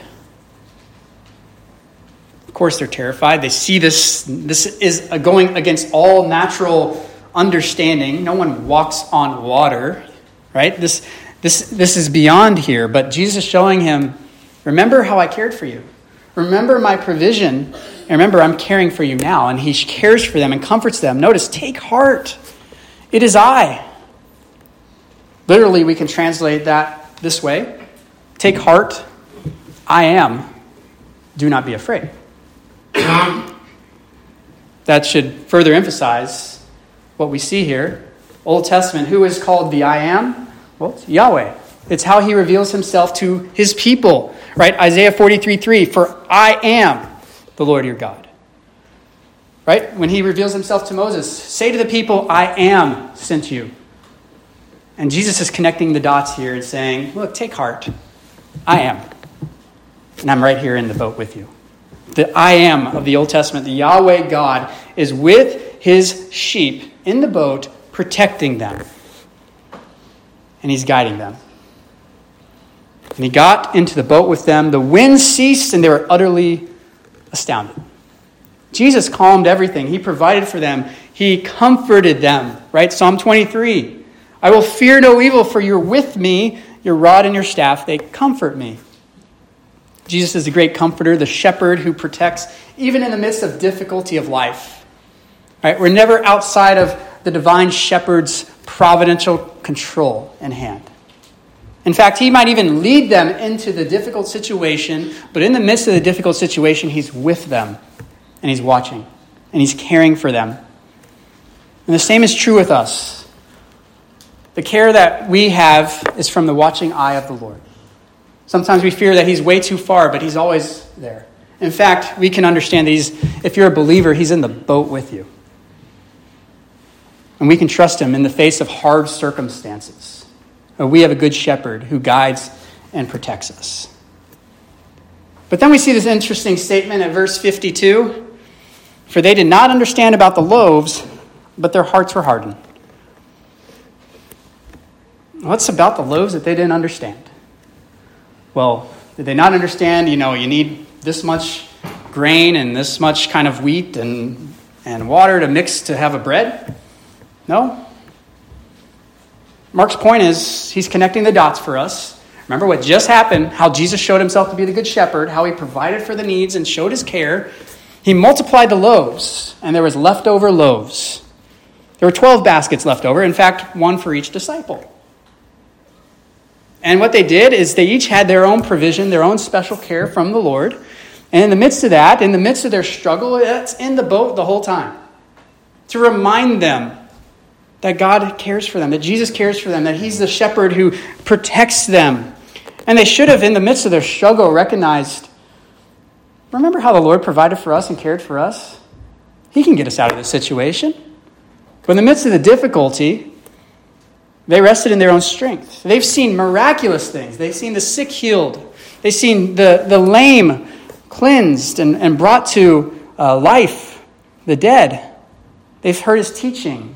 Of course, they're terrified. They see this. This is going against all natural understanding. No one walks on water, right? This is beyond here. But Jesus is showing him, remember how I cared for you. Remember my provision. And remember, I'm caring for you now. And he cares for them and comforts them. Notice, take heart. It is I. Literally, we can translate that this way. Take heart. I am. Do not be afraid. That should further emphasize what we see here. Old Testament, who is called the I am? Well, it's Yahweh. It's how he reveals himself to his people. Right? Isaiah 43:3, for I am the Lord your God. Right? When he reveals himself to Moses, say to the people, I am sent you. And Jesus is connecting the dots here and saying, look, take heart. I am. And I'm right here in the boat with you. The I am of the Old Testament, the Yahweh God, is with his sheep in the boat, protecting them. and he's guiding them. And he got into the boat with them. The wind ceased, and they were utterly astounded. Jesus calmed everything. He provided for them. He comforted them, right? Psalm 23. I will fear no evil, for you're with me. Your rod and your staff, they comfort me. Jesus is the great comforter, the shepherd who protects even in the midst of difficulty of life. Right? We're never outside of the divine shepherd's providential control and hand. In fact, he might even lead them into the difficult situation, but in the midst of the difficult situation, he's with them, and he's watching, and he's caring for them. And the same is true with us. The care that we have is from the watching eye of the Lord. Sometimes we fear that he's way too far, but he's always there. In fact, we can understand that if you're a believer, he's in the boat with you. And we can trust him in the face of hard circumstances. We have a good shepherd who guides and protects us. But then we see this interesting statement at verse 52. For they did not understand about the loaves, but their hearts were hardened. What's about the loaves that they didn't understand? Well, did they not understand, you need this much grain and this much kind of wheat and water to mix to have a bread? No. Mark's point is he's connecting the dots for us. Remember what just happened, how Jesus showed himself to be the good shepherd, how he provided for the needs and showed his care. He multiplied the loaves, and there was leftover loaves. There were 12 baskets left over. In fact, one for each disciple. And what they did is they each had their own provision, their own special care from the Lord. And in the midst of that, in the midst of their struggle, it's in the boat the whole time. To remind them that God cares for them, that Jesus cares for them, that he's the shepherd who protects them. And they should have, in the midst of their struggle, recognized, remember how the Lord provided for us and cared for us? He can get us out of this situation. But in the midst of the difficulty, they rested in their own strength. They've seen miraculous things. They've seen the sick healed. They've seen the lame cleansed and brought to life, the dead. They've heard his teaching.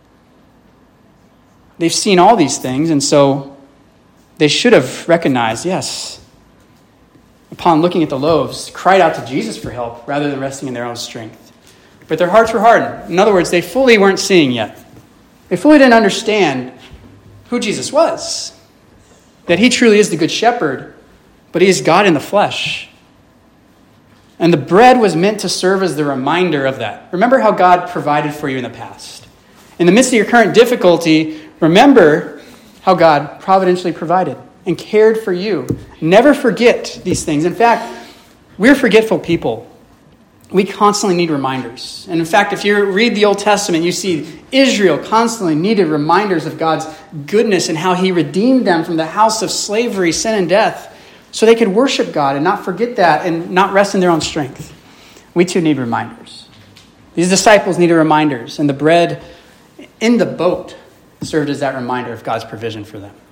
They've seen all these things, and so they should have recognized, yes, upon looking at the loaves, cried out to Jesus for help rather than resting in their own strength. But their hearts were hardened. In other words, they fully weren't seeing yet. They fully didn't understand who Jesus was, that he truly is the good shepherd, but he is God in the flesh. And the bread was meant to serve as the reminder of that. Remember how God provided for you in the past. In the midst of your current difficulty, remember how God providentially provided and cared for you. Never forget these things. In fact, we're forgetful people. We constantly need reminders. And in fact, if you read the Old Testament, you see Israel constantly needed reminders of God's goodness and how he redeemed them from the house of slavery, sin, and death, so they could worship God and not forget that and not rest in their own strength. We too need reminders. These disciples needed reminders, and the bread in the boat served as that reminder of God's provision for them.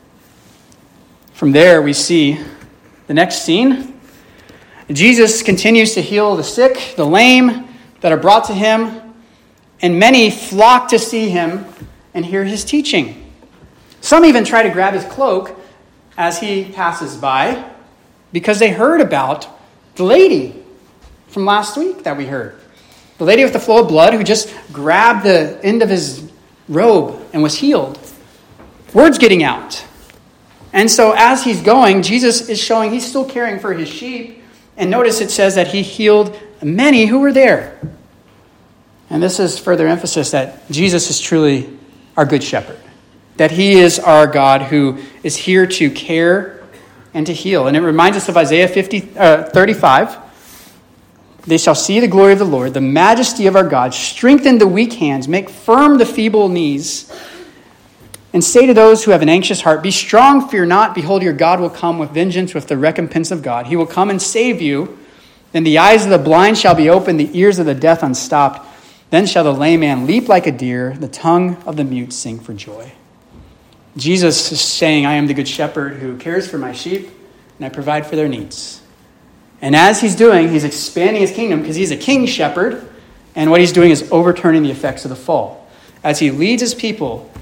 From there, we see the next scene. Jesus continues to heal the sick, the lame that are brought to him, and many flock to see him and hear his teaching. Some even try to grab his cloak as he passes by because they heard about the lady from last week that we heard. The lady with the flow of blood who just grabbed the end of his robe and was healed. Word's getting out. And so as he's going, Jesus is showing he's still caring for his sheep. And notice it says that he healed many who were there. And this is further emphasis that Jesus is truly our good shepherd. That he is our God who is here to care and to heal. And it reminds us of Isaiah 35. They shall see the glory of the Lord, the majesty of our God. Strengthen the weak hands, make firm the feeble knees. And say to those who have an anxious heart, be strong, fear not. Behold, your God will come with vengeance, with the recompense of God. He will come and save you. Then the eyes of the blind shall be opened, the ears of the deaf unstopped. Then shall the lame man leap like a deer, the tongue of the mute sing for joy. Jesus is saying, I am the good shepherd who cares for my sheep, and I provide for their needs. And as he's doing, he's expanding his kingdom because he's a king shepherd. And what he's doing is overturning the effects of the fall. As he leads his people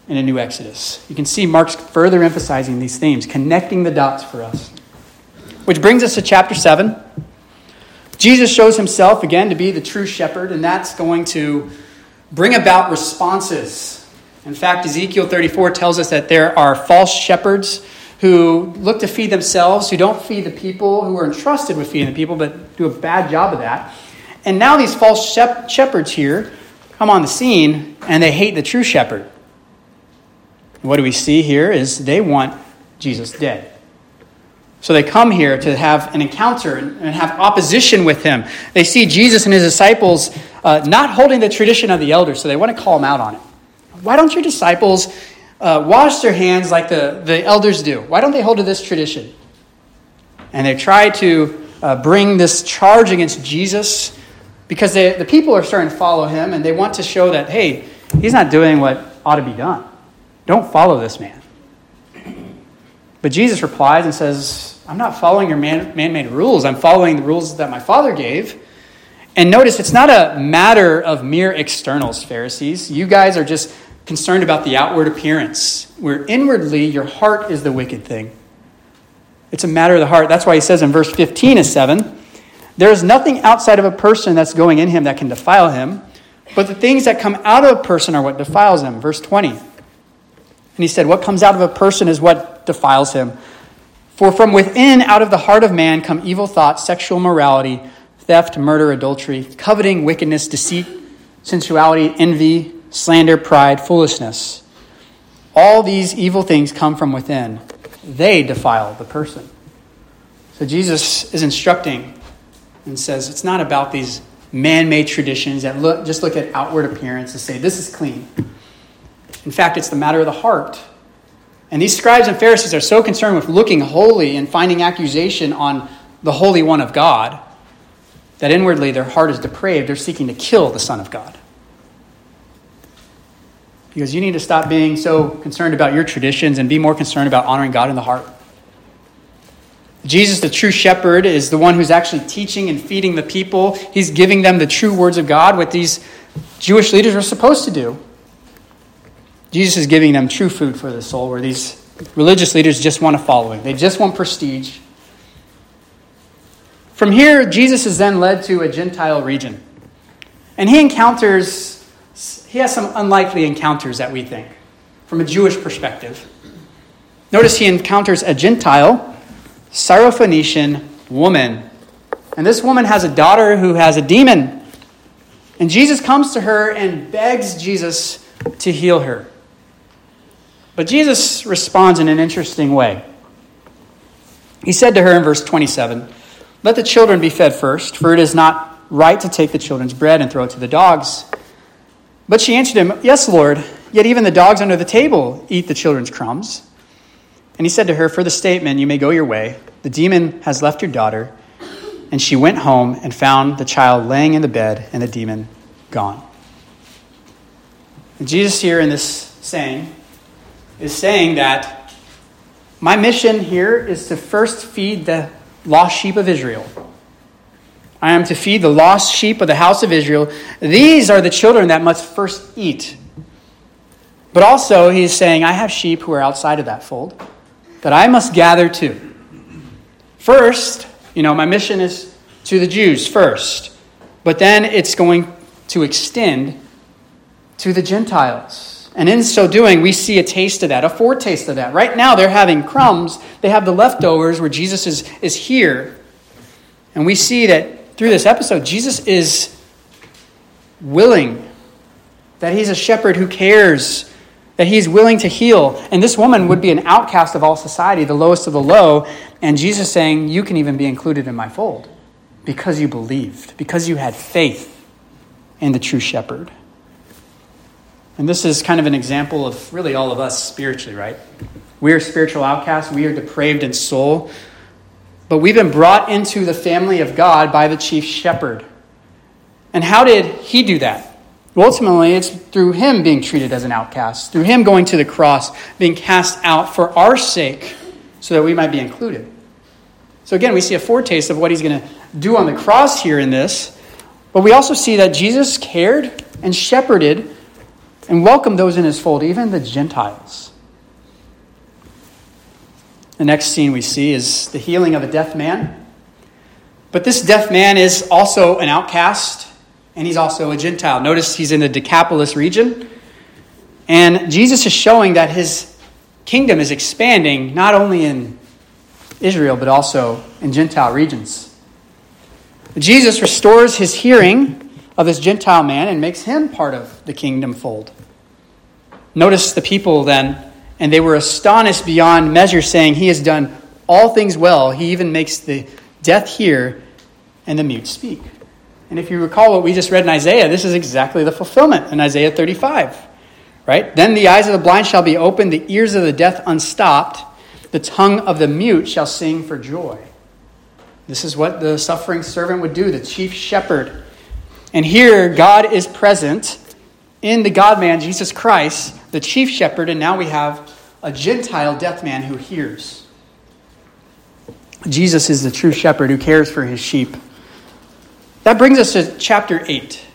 in a new Exodus. You can see Mark's further emphasizing these themes, connecting the dots for us. Which brings us to chapter 7. Jesus shows himself again to be the true shepherd, and that's going to bring about responses. In fact, Ezekiel 34 tells us that there are false shepherds who look to feed themselves, who don't feed the people, who are entrusted with feeding the people, but do a bad job of that. And now these false shepherds here come on the scene, and they hate the true shepherd. What do we see here is they want Jesus dead. So they come here to have an encounter and have opposition with him. They see Jesus and his disciples not holding the tradition of the elders, so they want to call him out on it. Why don't your disciples wash their hands like the elders do? Why don't they hold to this tradition? And they try to bring this charge against Jesus because the people are starting to follow him, and they want to show that, hey, he's not doing what ought to be done. Don't follow this man. But Jesus replies and says, I'm not following your man-made rules. I'm following the rules that my Father gave. And notice, it's not a matter of mere externals, Pharisees. You guys are just concerned about the outward appearance, where inwardly your heart is the wicked thing. It's a matter of the heart. That's why he says in verse 15 of 7, there is nothing outside of a person that's going in him that can defile him, but the things that come out of a person are what defiles him. Verse 20. And he said, what comes out of a person is what defiles him. For from within, out of the heart of man, come evil thoughts, sexual immorality, theft, murder, adultery, coveting, wickedness, deceit, sensuality, envy, slander, pride, foolishness. All these evil things come from within. They defile the person. So Jesus is instructing and says it's not about these man-made traditions that just look at outward appearance and say this is clean. In fact, it's the matter of the heart. And these scribes and Pharisees are so concerned with looking holy and finding accusation on the Holy One of God that inwardly their heart is depraved. They're seeking to kill the Son of God. Because you need to stop being so concerned about your traditions and be more concerned about honoring God in the heart. Jesus, the true shepherd, is the one who's actually teaching and feeding the people. He's giving them the true words of God, what these Jewish leaders were supposed to do. Jesus is giving them true food for the soul, where these religious leaders just want to follow him. They just want prestige. From here, Jesus is then led to a Gentile region. And he has some unlikely encounters that we think, from a Jewish perspective. Notice he encounters a Gentile, Syrophoenician woman. And this woman has a daughter who has a demon. And Jesus comes to her and begs Jesus to heal her. But Jesus responds in an interesting way. He said to her in verse 27, let the children be fed first, for it is not right to take the children's bread and throw it to the dogs. But she answered him, yes, Lord, yet even the dogs under the table eat the children's crumbs. And he said to her, for the statement, you may go your way. The demon has left your daughter. And she went home and found the child laying in the bed and the demon gone. And Jesus here in this saying is saying that my mission here is to first feed the lost sheep of Israel. I am to feed the lost sheep of the house of Israel. These are the children that must first eat. But also he's saying, I have sheep who are outside of that fold that I must gather to. First, my mission is to the Jews first. But then it's going to extend to the Gentiles. And in so doing, we see a taste of that, a foretaste of that. Right now, they're having crumbs. They have the leftovers where Jesus is here. And we see that through this episode, Jesus is willing, that he's a shepherd who cares, that he's willing to heal. And this woman would be an outcast of all society, the lowest of the low. And Jesus saying, you can even be included in my fold because you believed, because you had faith in the true shepherd. And this is kind of an example of really all of us spiritually, right? We are spiritual outcasts. We are depraved in soul. But we've been brought into the family of God by the chief shepherd. And how did he do that? Well, ultimately, it's through him being treated as an outcast, through him going to the cross, being cast out for our sake so that we might be included. So again, we see a foretaste of what he's going to do on the cross here in this. But we also see that Jesus cared and shepherded and welcome those in his fold, even the Gentiles. The next scene we see is the healing of a deaf man. But this deaf man is also an outcast, and he's also a Gentile. Notice he's in the Decapolis region. And Jesus is showing that his kingdom is expanding not only in Israel, but also in Gentile regions. Jesus restores his hearing of this Gentile man and makes him part of the kingdom fold. Notice the people then, and they were astonished beyond measure, saying, he has done all things well. He even makes the deaf hear and the mute speak. And if you recall what we just read in Isaiah, this is exactly the fulfillment in Isaiah 35. Right? Then the eyes of the blind shall be opened, the ears of the deaf unstopped, the tongue of the mute shall sing for joy. This is what the suffering servant would do, the chief shepherd. And here God is present in the God-man, Jesus Christ, the chief shepherd, and now we have a Gentile deaf man who hears. Jesus is the true shepherd who cares for his sheep. That brings us to chapter 8.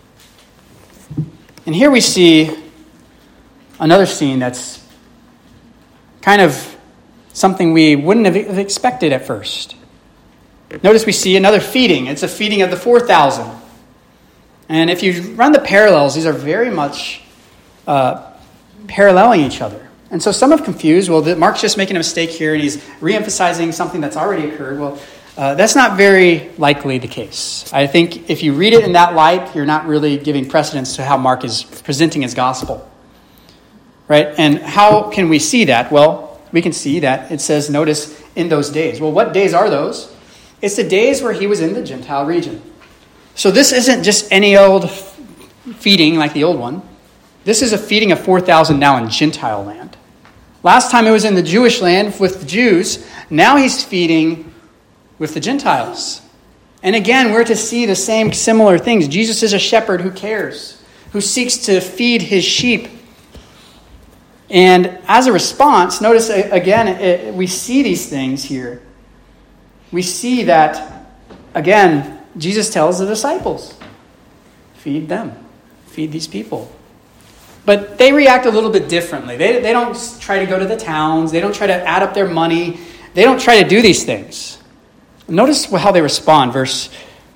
And here we see another scene that's kind of something we wouldn't have expected at first. Notice we see another feeding. It's a feeding of the 4,000. And if you run the parallels, these are very much paralleling each other. And so some have confused, well, Mark's just making a mistake here and he's re-emphasizing something that's already occurred. Well, that's not very likely the case. I think if you read it in that light, you're not really giving precedence to how Mark is presenting his gospel. Right? And how can we see that? Well, we can see that it says, notice, in those days. Well, what days are those? It's the days where he was in the Gentile region. So this isn't just any old feeding like the old one. This is a feeding of 4,000 now in Gentile land. Last time it was in the Jewish land with the Jews. Now he's feeding with the Gentiles. And again, we're to see the same similar things. Jesus is a shepherd who cares, who seeks to feed his sheep. And as a response, notice again, we see these things here. We see that, again, Jesus tells the disciples, feed them, feed these people. But they react a little bit differently. They don't try to go to the towns. They don't try to add up their money. They don't try to do these things. Notice how they respond. Notice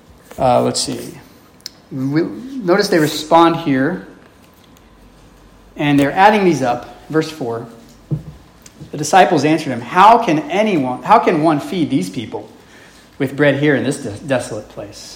they respond here. And they're adding these up. Verse 4. The disciples answered him, How can one feed these people with bread here in this desolate place?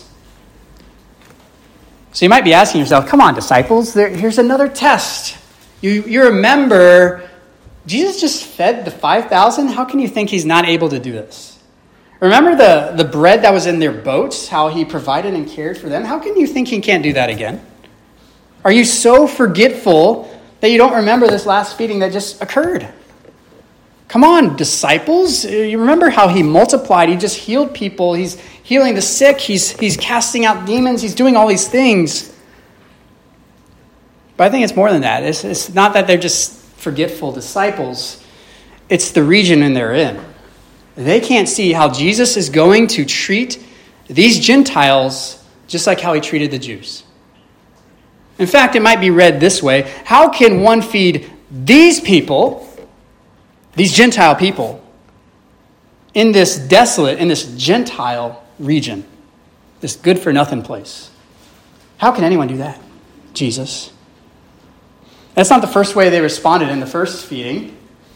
So you might be asking yourself, come on, disciples, here's another test. You remember, Jesus just fed the 5,000? How can you think he's not able to do this? Remember the bread that was in their boats, how he provided and cared for them? How can you think he can't do that again? Are you so forgetful that you don't remember this last feeding that just occurred? Come on, disciples. You remember how he multiplied. He just healed people. He's healing the sick. He's casting out demons. He's doing all these things. But I think it's more than that. It's not that they're just forgetful disciples. It's the region they're in. They can't see how Jesus is going to treat these Gentiles just like how he treated the Jews. In fact, it might be read this way. How can one feed these people, these Gentile people, in this desolate, in this Gentile region, this good-for-nothing place? How can anyone do that? Jesus. That's not the first way they responded in the first feeding.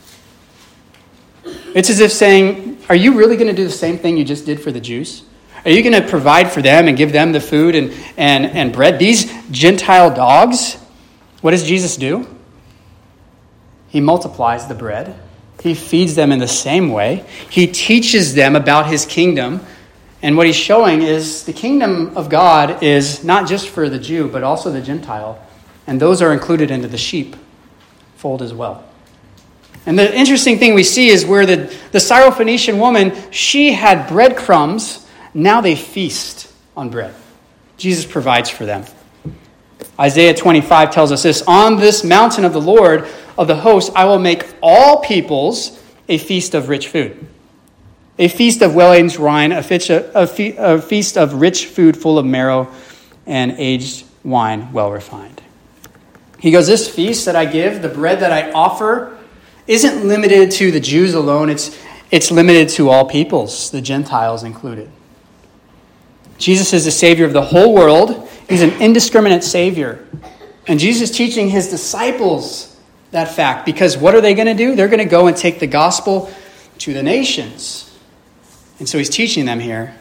It's as if saying, are you really going to do the same thing you just did for the Jews? Are you going to provide for them and give them the food and bread? These Gentile dogs, what does Jesus do? He multiplies the bread. He feeds them in the same way. He teaches them about his kingdom. And what he's showing is the kingdom of God is not just for the Jew, but also the Gentile. And those are included into the sheep fold as well. And the interesting thing we see is where the Syrophoenician woman, she had breadcrumbs. Now they feast on bread. Jesus provides for them. Isaiah 25 tells us this, on this mountain of the Lord of the hosts, I will make all peoples a feast of rich food. A feast of well-aged wine, a feast of rich food full of marrow and aged wine well refined. He goes, this feast that I give, the bread that I offer, isn't limited to the Jews alone. It's limited to all peoples, the Gentiles included. Jesus is the Savior of the whole world. He's an indiscriminate Savior. And Jesus is teaching his disciples that fact, because what are they going to do? They're going to go and take the gospel to the nations. And so he's teaching them here.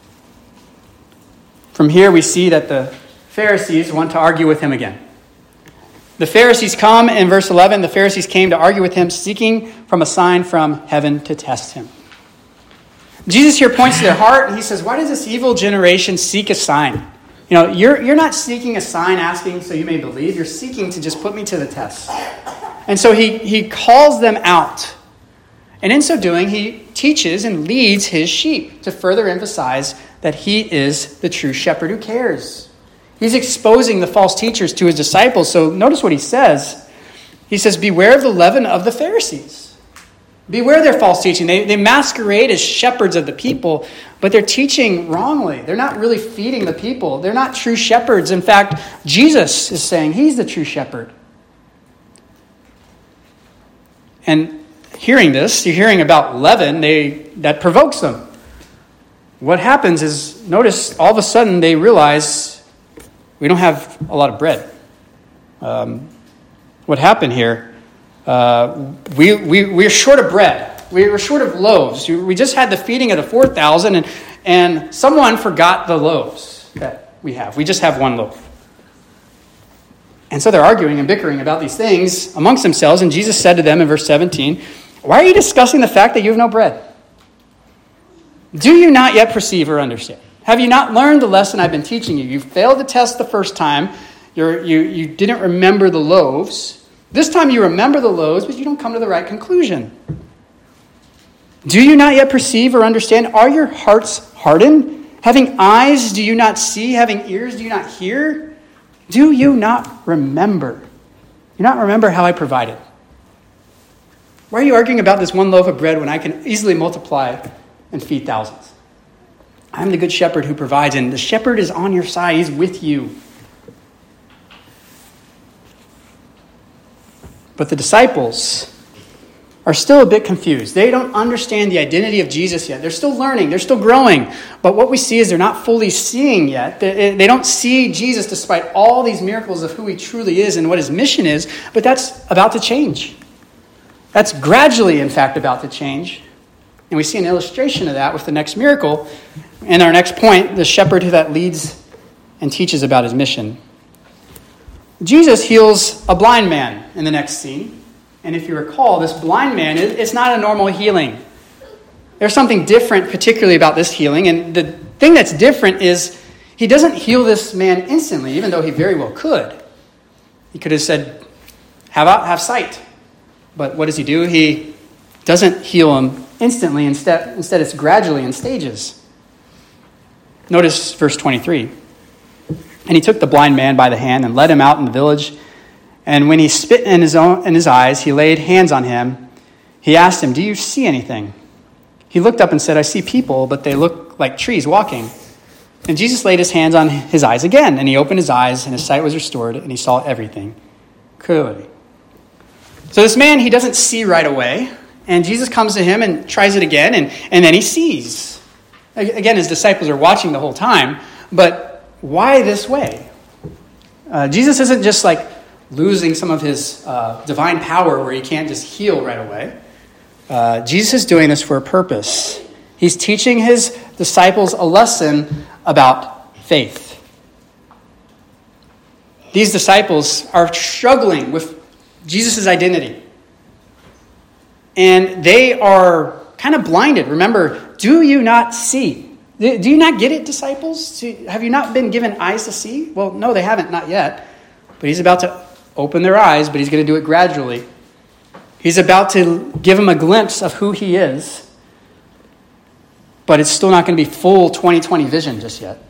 From here we see that the Pharisees want to argue with him again. The Pharisees come, in verse 11, the Pharisees came to argue with him, seeking from a sign from heaven to test him. Jesus here points to their heart, and he says, why does this evil generation seek a sign? You're not seeking a sign asking so you may believe. You're seeking to just put me to the test. And so he calls them out. And in so doing, he teaches and leads his sheep to further emphasize that he is the true shepherd who cares. He's exposing the false teachers to his disciples. So notice what he says. He says, beware of the leaven of the Pharisees. Beware their false teaching. They masquerade as shepherds of the people, but they're teaching wrongly. They're not really feeding the people. They're not true shepherds. In fact, Jesus is saying he's the true shepherd. And hearing this, you're hearing about leaven, that provokes them. What happens is, notice, all of a sudden they realize we don't have a lot of bread. What happened here? We're short of bread. We were short of loaves. We just had the feeding of the 4,000, and someone forgot the loaves that we have. We just have one loaf. And so they're arguing and bickering about these things amongst themselves, and Jesus said to them in verse 17, why are you discussing the fact that you have no bread? Do you not yet perceive or understand? Have you not learned the lesson I've been teaching you? You failed the test the first time. You didn't remember the loaves. This time you remember the loaves, but you don't come to the right conclusion. Do you not yet perceive or understand? Are your hearts hardened? Having eyes, do you not see? Having ears, do you not hear? Do you not remember? Do you not remember how I provided? Why are you arguing about this one loaf of bread when I can easily multiply and feed thousands? I'm the good shepherd who provides, and the shepherd is on your side. He's with you. But the disciples are still a bit confused. They don't understand the identity of Jesus yet. They're still learning. They're still growing. But what we see is they're not fully seeing yet. They don't see Jesus despite all these miracles of who he truly is and what his mission is. But that's about to change. That's gradually, in fact, about to change. And we see an illustration of that with the next miracle. And our next point, the shepherd that leads and teaches about his mission. Jesus heals a blind man in the next scene. And if you recall, this blind man, it's not a normal healing. There's something different particularly about this healing. And the thing that's different is he doesn't heal this man instantly, even though he very well could. He could have said, have sight. But what does he do? He doesn't heal him instantly. Instead, it's gradually in stages. Notice verse 23. And he took the blind man by the hand and led him out in the village. And when he spit in his eyes, he laid hands on him. He asked him, do you see anything? He looked up and said, I see people, but they look like trees walking. And Jesus laid his hands on his eyes again, and he opened his eyes, and his sight was restored, and he saw everything clearly. So this man, he doesn't see right away. And Jesus comes to him and tries it again, and then he sees. Again, his disciples are watching the whole time, but why this way? Jesus isn't just like losing some of his divine power where he can't just heal right away. Jesus is doing this for a purpose. He's teaching his disciples a lesson about faith. These disciples are struggling with Jesus' identity. And they are kind of blinded. Remember, do you not see? Do you not get it, disciples? Have you not been given eyes to see? Well, no, they haven't, not yet. But he's about to open their eyes, but he's going to do it gradually. He's about to give them a glimpse of who he is. But it's still not going to be full 20/20 vision just yet.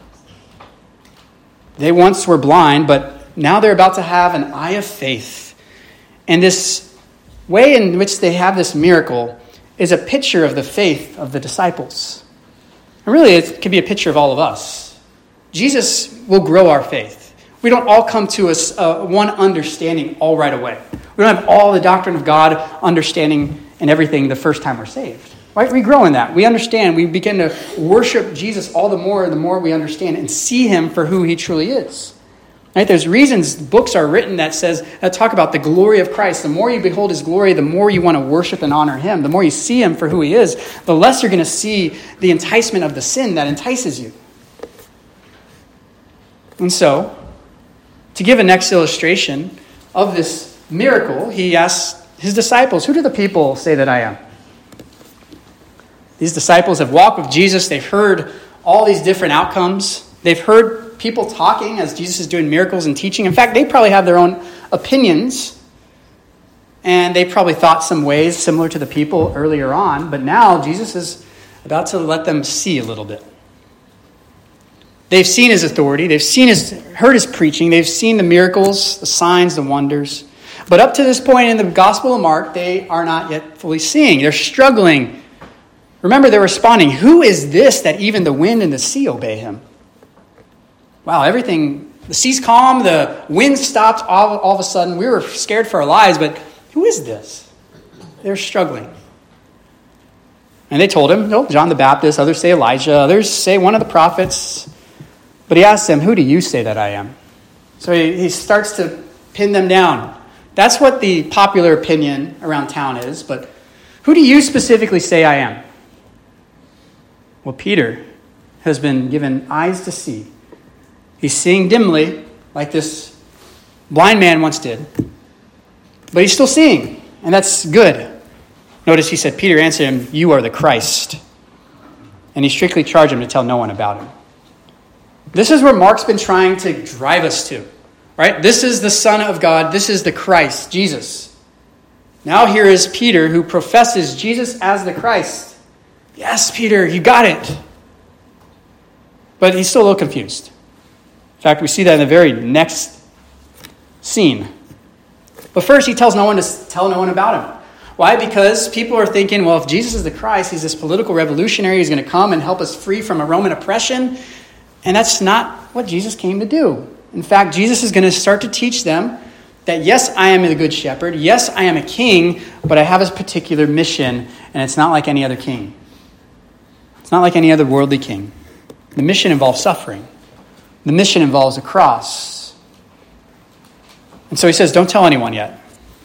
They once were blind, but now they're about to have an eye of faith. And this way in which they have this miracle is a picture of the faith of the disciples. And really, it could be a picture of all of us. Jesus will grow our faith. We don't all come to one understanding all right away. We don't have all the doctrine of God understanding and everything the first time we're saved. Right? We grow in that. We understand. We begin to worship Jesus all the more we understand and see him for who he truly is. Right? There's reasons books are written that talk about the glory of Christ. The more you behold his glory, the more you want to worship and honor him. The more you see him for who he is, the less you're going to see the enticement of the sin that entices you. And so, to give a next illustration of this miracle, he asked his disciples, who do the people say that I am? These disciples have walked with Jesus. They've heard all these different outcomes. They've heard people talking as Jesus is doing miracles and teaching. In fact, they probably have their own opinions. And they probably thought some ways similar to the people earlier on. But now Jesus is about to let them see a little bit. They've seen his authority. They've heard his preaching. They've seen the miracles, the signs, the wonders. But up to this point in the Gospel of Mark, they are not yet fully seeing. They're struggling. Remember, they're responding, who is this that even the wind and the sea obey him? Wow, everything, the sea's calm, the wind stopped all of a sudden. We were scared for our lives, but who is this? They're struggling. And they told him, no, John the Baptist, others say Elijah, others say one of the prophets. But he asked them, who do you say that I am? So he starts to pin them down. That's what the popular opinion around town is, but who do you specifically say I am? Well, Peter has been given eyes to see. He's seeing dimly, like this blind man once did. But he's still seeing, and that's good. Notice he said, Peter answered him, you are the Christ. And he strictly charged him to tell no one about him. This is where Mark's been trying to drive us to, right? This is the Son of God. This is the Christ, Jesus. Now here is Peter who professes Jesus as the Christ. Yes, Peter, you got it. But he's still a little confused. In fact, we see that in the very next scene. But first, he tells no one to tell no one about him. Why? Because people are thinking, well, if Jesus is the Christ, he's this political revolutionary. He's going to come and help us free from a Roman oppression. And that's not what Jesus came to do. In fact, Jesus is going to start to teach them that, yes, I am the good shepherd. Yes, I am a king, but I have a particular mission, and it's not like any other king. It's not like any other worldly king. The mission involves suffering. The mission involves a cross. And so he says, don't tell anyone yet.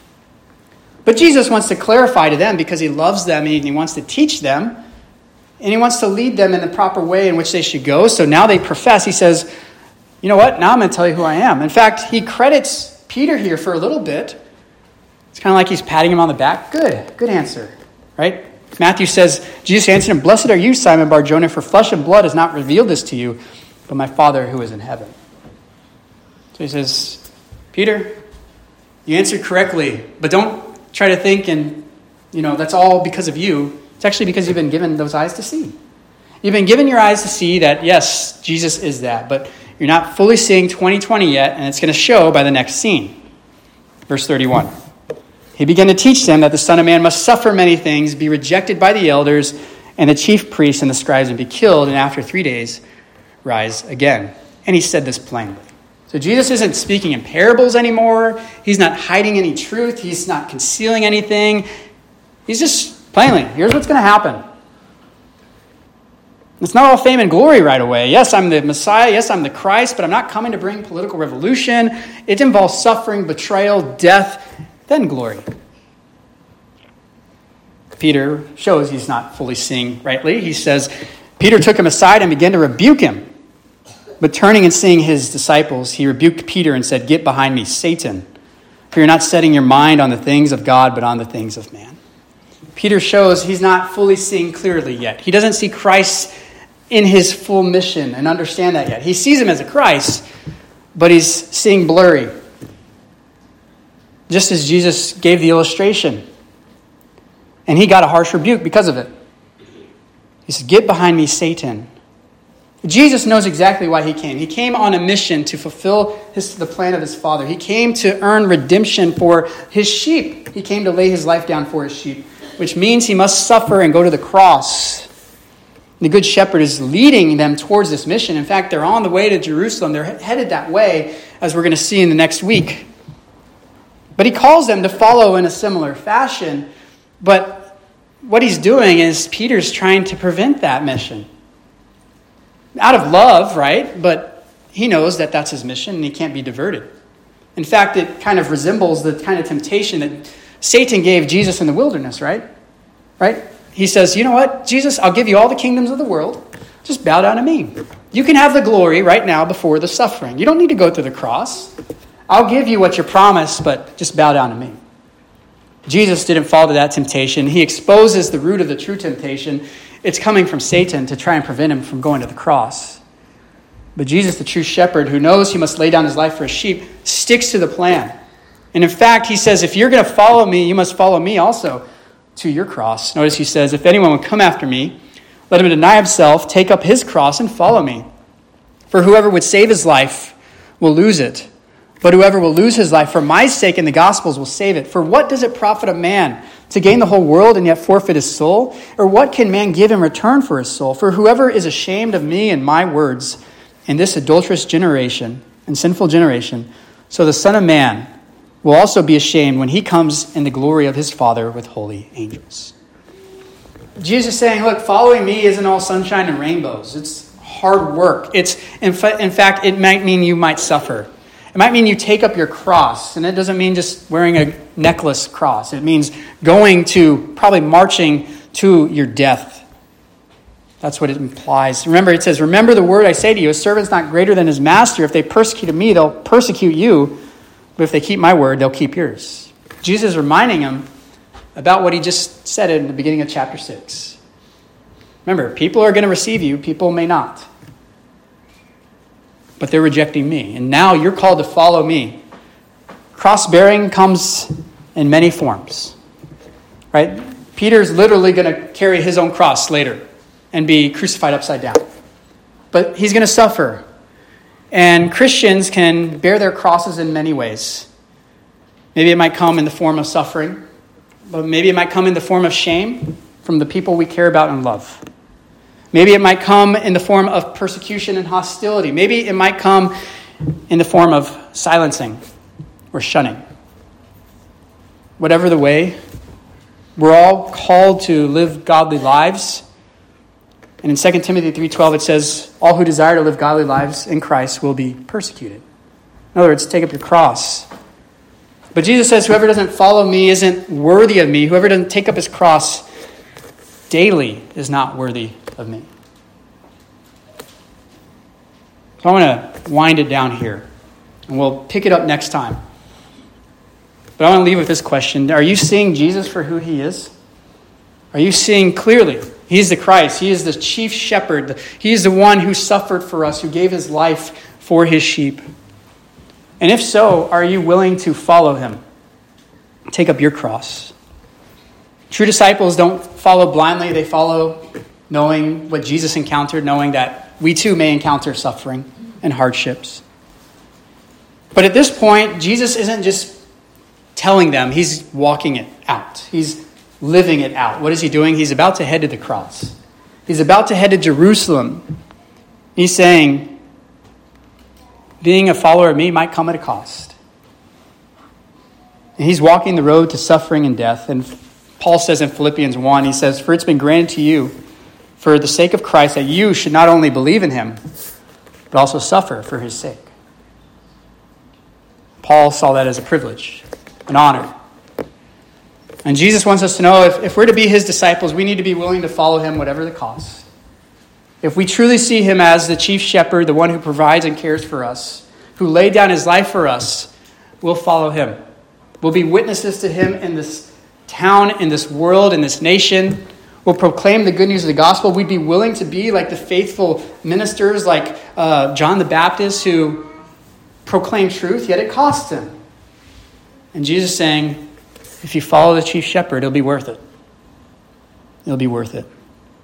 But Jesus wants to clarify to them because he loves them and he wants to teach them. And he wants to lead them in the proper way in which they should go. So now they profess. He says, you know what? Now I'm going to tell you who I am. In fact, he credits Peter here for a little bit. It's kind of like he's patting him on the back. Good answer, right? Matthew says, Jesus answered him, blessed are you, Simon Bar-Jonah, for flesh and blood has not revealed this to you, but my Father who is in heaven. So he says, Peter, you answered correctly, but don't try to think that's all because of you. It's actually because you've been given those eyes to see. You've been given your eyes to see that, yes, Jesus is that, but you're not fully seeing 2020 yet, and it's going to show by the next scene. Verse 31. He began to teach them that the Son of Man must suffer many things, be rejected by the elders and the chief priests and the scribes, and be killed, and after 3 days rise again. And he said this plainly. So Jesus isn't speaking in parables anymore. He's not hiding any truth. He's not concealing anything. He's just plainly, here's what's going to happen. It's not all fame and glory right away. Yes, I'm the Messiah. Yes, I'm the Christ, but I'm not coming to bring political revolution. It involves suffering, betrayal, death, then glory. Peter shows he's not fully seeing rightly. He says, Peter took him aside and began to rebuke him. But turning and seeing his disciples, he rebuked Peter and said, get behind me, Satan, for you're not setting your mind on the things of God, but on the things of man. Peter shows he's not fully seeing clearly yet. He doesn't see Christ in his full mission and understand that yet. He sees him as a Christ, but he's seeing blurry. Just as Jesus gave the illustration. And he got a harsh rebuke because of it. He said, get behind me, Satan. Jesus knows exactly why he came. He came on a mission to fulfill the plan of his Father. He came to earn redemption for his sheep. He came to lay his life down for his sheep, which means he must suffer and go to the cross. The Good Shepherd is leading them towards this mission. In fact, they're on the way to Jerusalem. They're headed that way. as we're going to see in the next week. But he calls them to follow in a similar fashion. But what he's doing is Peter's trying to prevent that mission. Out of love, right? But he knows that that's his mission and he can't be diverted. In fact, it kind of resembles the kind of temptation that Satan gave Jesus in the wilderness, right? Right? He says, you know what, Jesus, I'll give you all the kingdoms of the world. Just bow down to me. You can have the glory right now before the suffering. You don't need to go through the cross. I'll give you what you promised, but just bow down to me. Jesus didn't fall to that temptation. He exposes the root of the true temptation. It's coming from Satan to try and prevent him from going to the cross. But Jesus, the true shepherd, who knows he must lay down his life for his sheep, sticks to the plan. And in fact, he says, if you're going to follow me, you must follow me also to your cross. Notice he says, if anyone would come after me, let him deny himself, take up his cross, and follow me. For whoever would save his life will lose it. But whoever will lose his life for my sake and the gospel's will save it. For what does it profit a man to gain the whole world and yet forfeit his soul? Or what can man give in return for his soul? For whoever is ashamed of me and my words in this adulterous generation and sinful generation, so the Son of Man will also be ashamed when he comes in the glory of his Father with holy angels. Jesus is saying, look, following me isn't all sunshine and rainbows. It's hard work. It's in fact, it might mean you might suffer. It might mean you take up your cross, and it doesn't mean just wearing a necklace cross. It means going to, probably marching to your death. That's what it implies. Remember, it says, remember the word I say to you, a servant's not greater than his master. If they persecuted me, they'll persecute you. But if they keep my word, they'll keep yours. Jesus is reminding him about what he just said in the beginning of chapter 6. Remember, people are going to receive you, people may not. But they're rejecting me. And now you're called to follow me. Cross-bearing comes in many forms. Right? Peter's literally going to carry his own cross later and be crucified upside down. But he's going to suffer. And Christians can bear their crosses in many ways. Maybe it might come in the form of suffering. But maybe it might come in the form of shame from the people we care about and love. Maybe it might come in the form of persecution and hostility. Maybe it might come in the form of silencing or shunning. Whatever the way, we're all called to live godly lives. And in 2 Timothy 3:12 it says, all who desire to live godly lives in Christ will be persecuted. In other words, take up your cross. But Jesus says, whoever doesn't follow me isn't worthy of me. Whoever doesn't take up his cross daily is not worthy of me. So I want to wind it down here, and we'll pick it up next time. But I want to leave with this question. Are you seeing Jesus for who he is? Are you seeing clearly? He's the Christ. He is the chief shepherd. He is the one who suffered for us, who gave his life for his sheep. And if so, are you willing to follow him? Take up your cross. True disciples don't follow blindly. They follow knowing what Jesus encountered, knowing that we too may encounter suffering and hardships. But at this point, Jesus isn't just telling them. He's walking it out. He's living it out. What is he doing? He's about to head to the cross. He's about to head to Jerusalem. He's saying, being a follower of me might come at a cost. And he's walking the road to suffering and death. And Paul says in Philippians 1, he says, for it's been granted to you for the sake of Christ that you should not only believe in him, but also suffer for his sake. Paul saw that as a privilege, an honor. And Jesus wants us to know if we're to be his disciples, we need to be willing to follow him whatever the cost. If we truly see him as the chief shepherd, the one who provides and cares for us, who laid down his life for us, we'll follow him. We'll be witnesses to him in this town, in this world, in this nation. We'll proclaim the good news of the gospel. We'd be willing to be like the faithful ministers like John the Baptist who proclaimed truth, yet it cost him. And Jesus saying, if you follow the chief shepherd, it'll be worth it. It'll be worth it.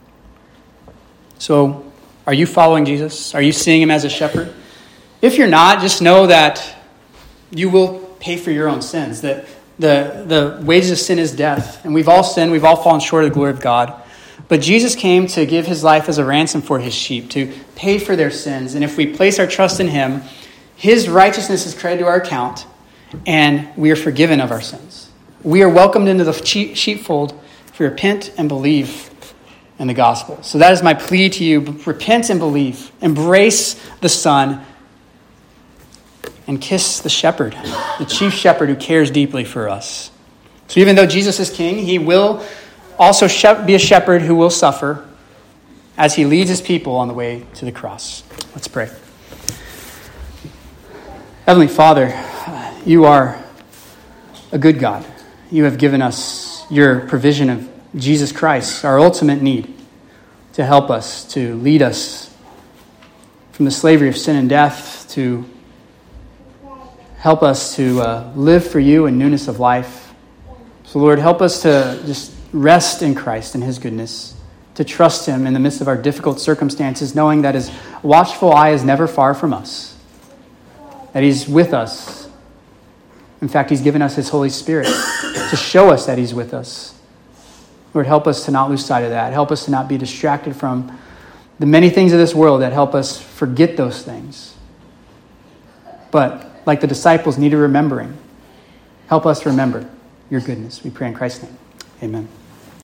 So, are you following Jesus? Are you seeing him as a shepherd? If you're not, just know that you will pay for your own sins. That the wages of sin is death. And we've all sinned. We've all fallen short of the glory of God. But Jesus came to give his life as a ransom for his sheep, to pay for their sins. And if we place our trust in him, His righteousness is credited to our account, and we are forgiven of our sins. We are welcomed into the sheepfold if we repent and believe in the gospel. So that is my plea to you. Repent and believe. Embrace the Son and kiss the shepherd, the chief shepherd who cares deeply for us. So even though Jesus is king, he will also be a shepherd who will suffer as he leads his people on the way to the cross. Let's pray. Heavenly Father, you are a good God. You have given us your provision of Jesus Christ, our ultimate need, to help us, to lead us from the slavery of sin and death, to help us to live for you in newness of life. So Lord, help us to just rest in Christ and his goodness, to trust him in the midst of our difficult circumstances, knowing that his watchful eye is never far from us, that he's with us. In fact, he's given us his Holy Spirit to show us that he's with us. Lord, help us to not lose sight of that. Help us to not be distracted from the many things of this world that help us forget those things. But like the disciples needed remembering, help us remember your goodness. We pray in Christ's name. Amen.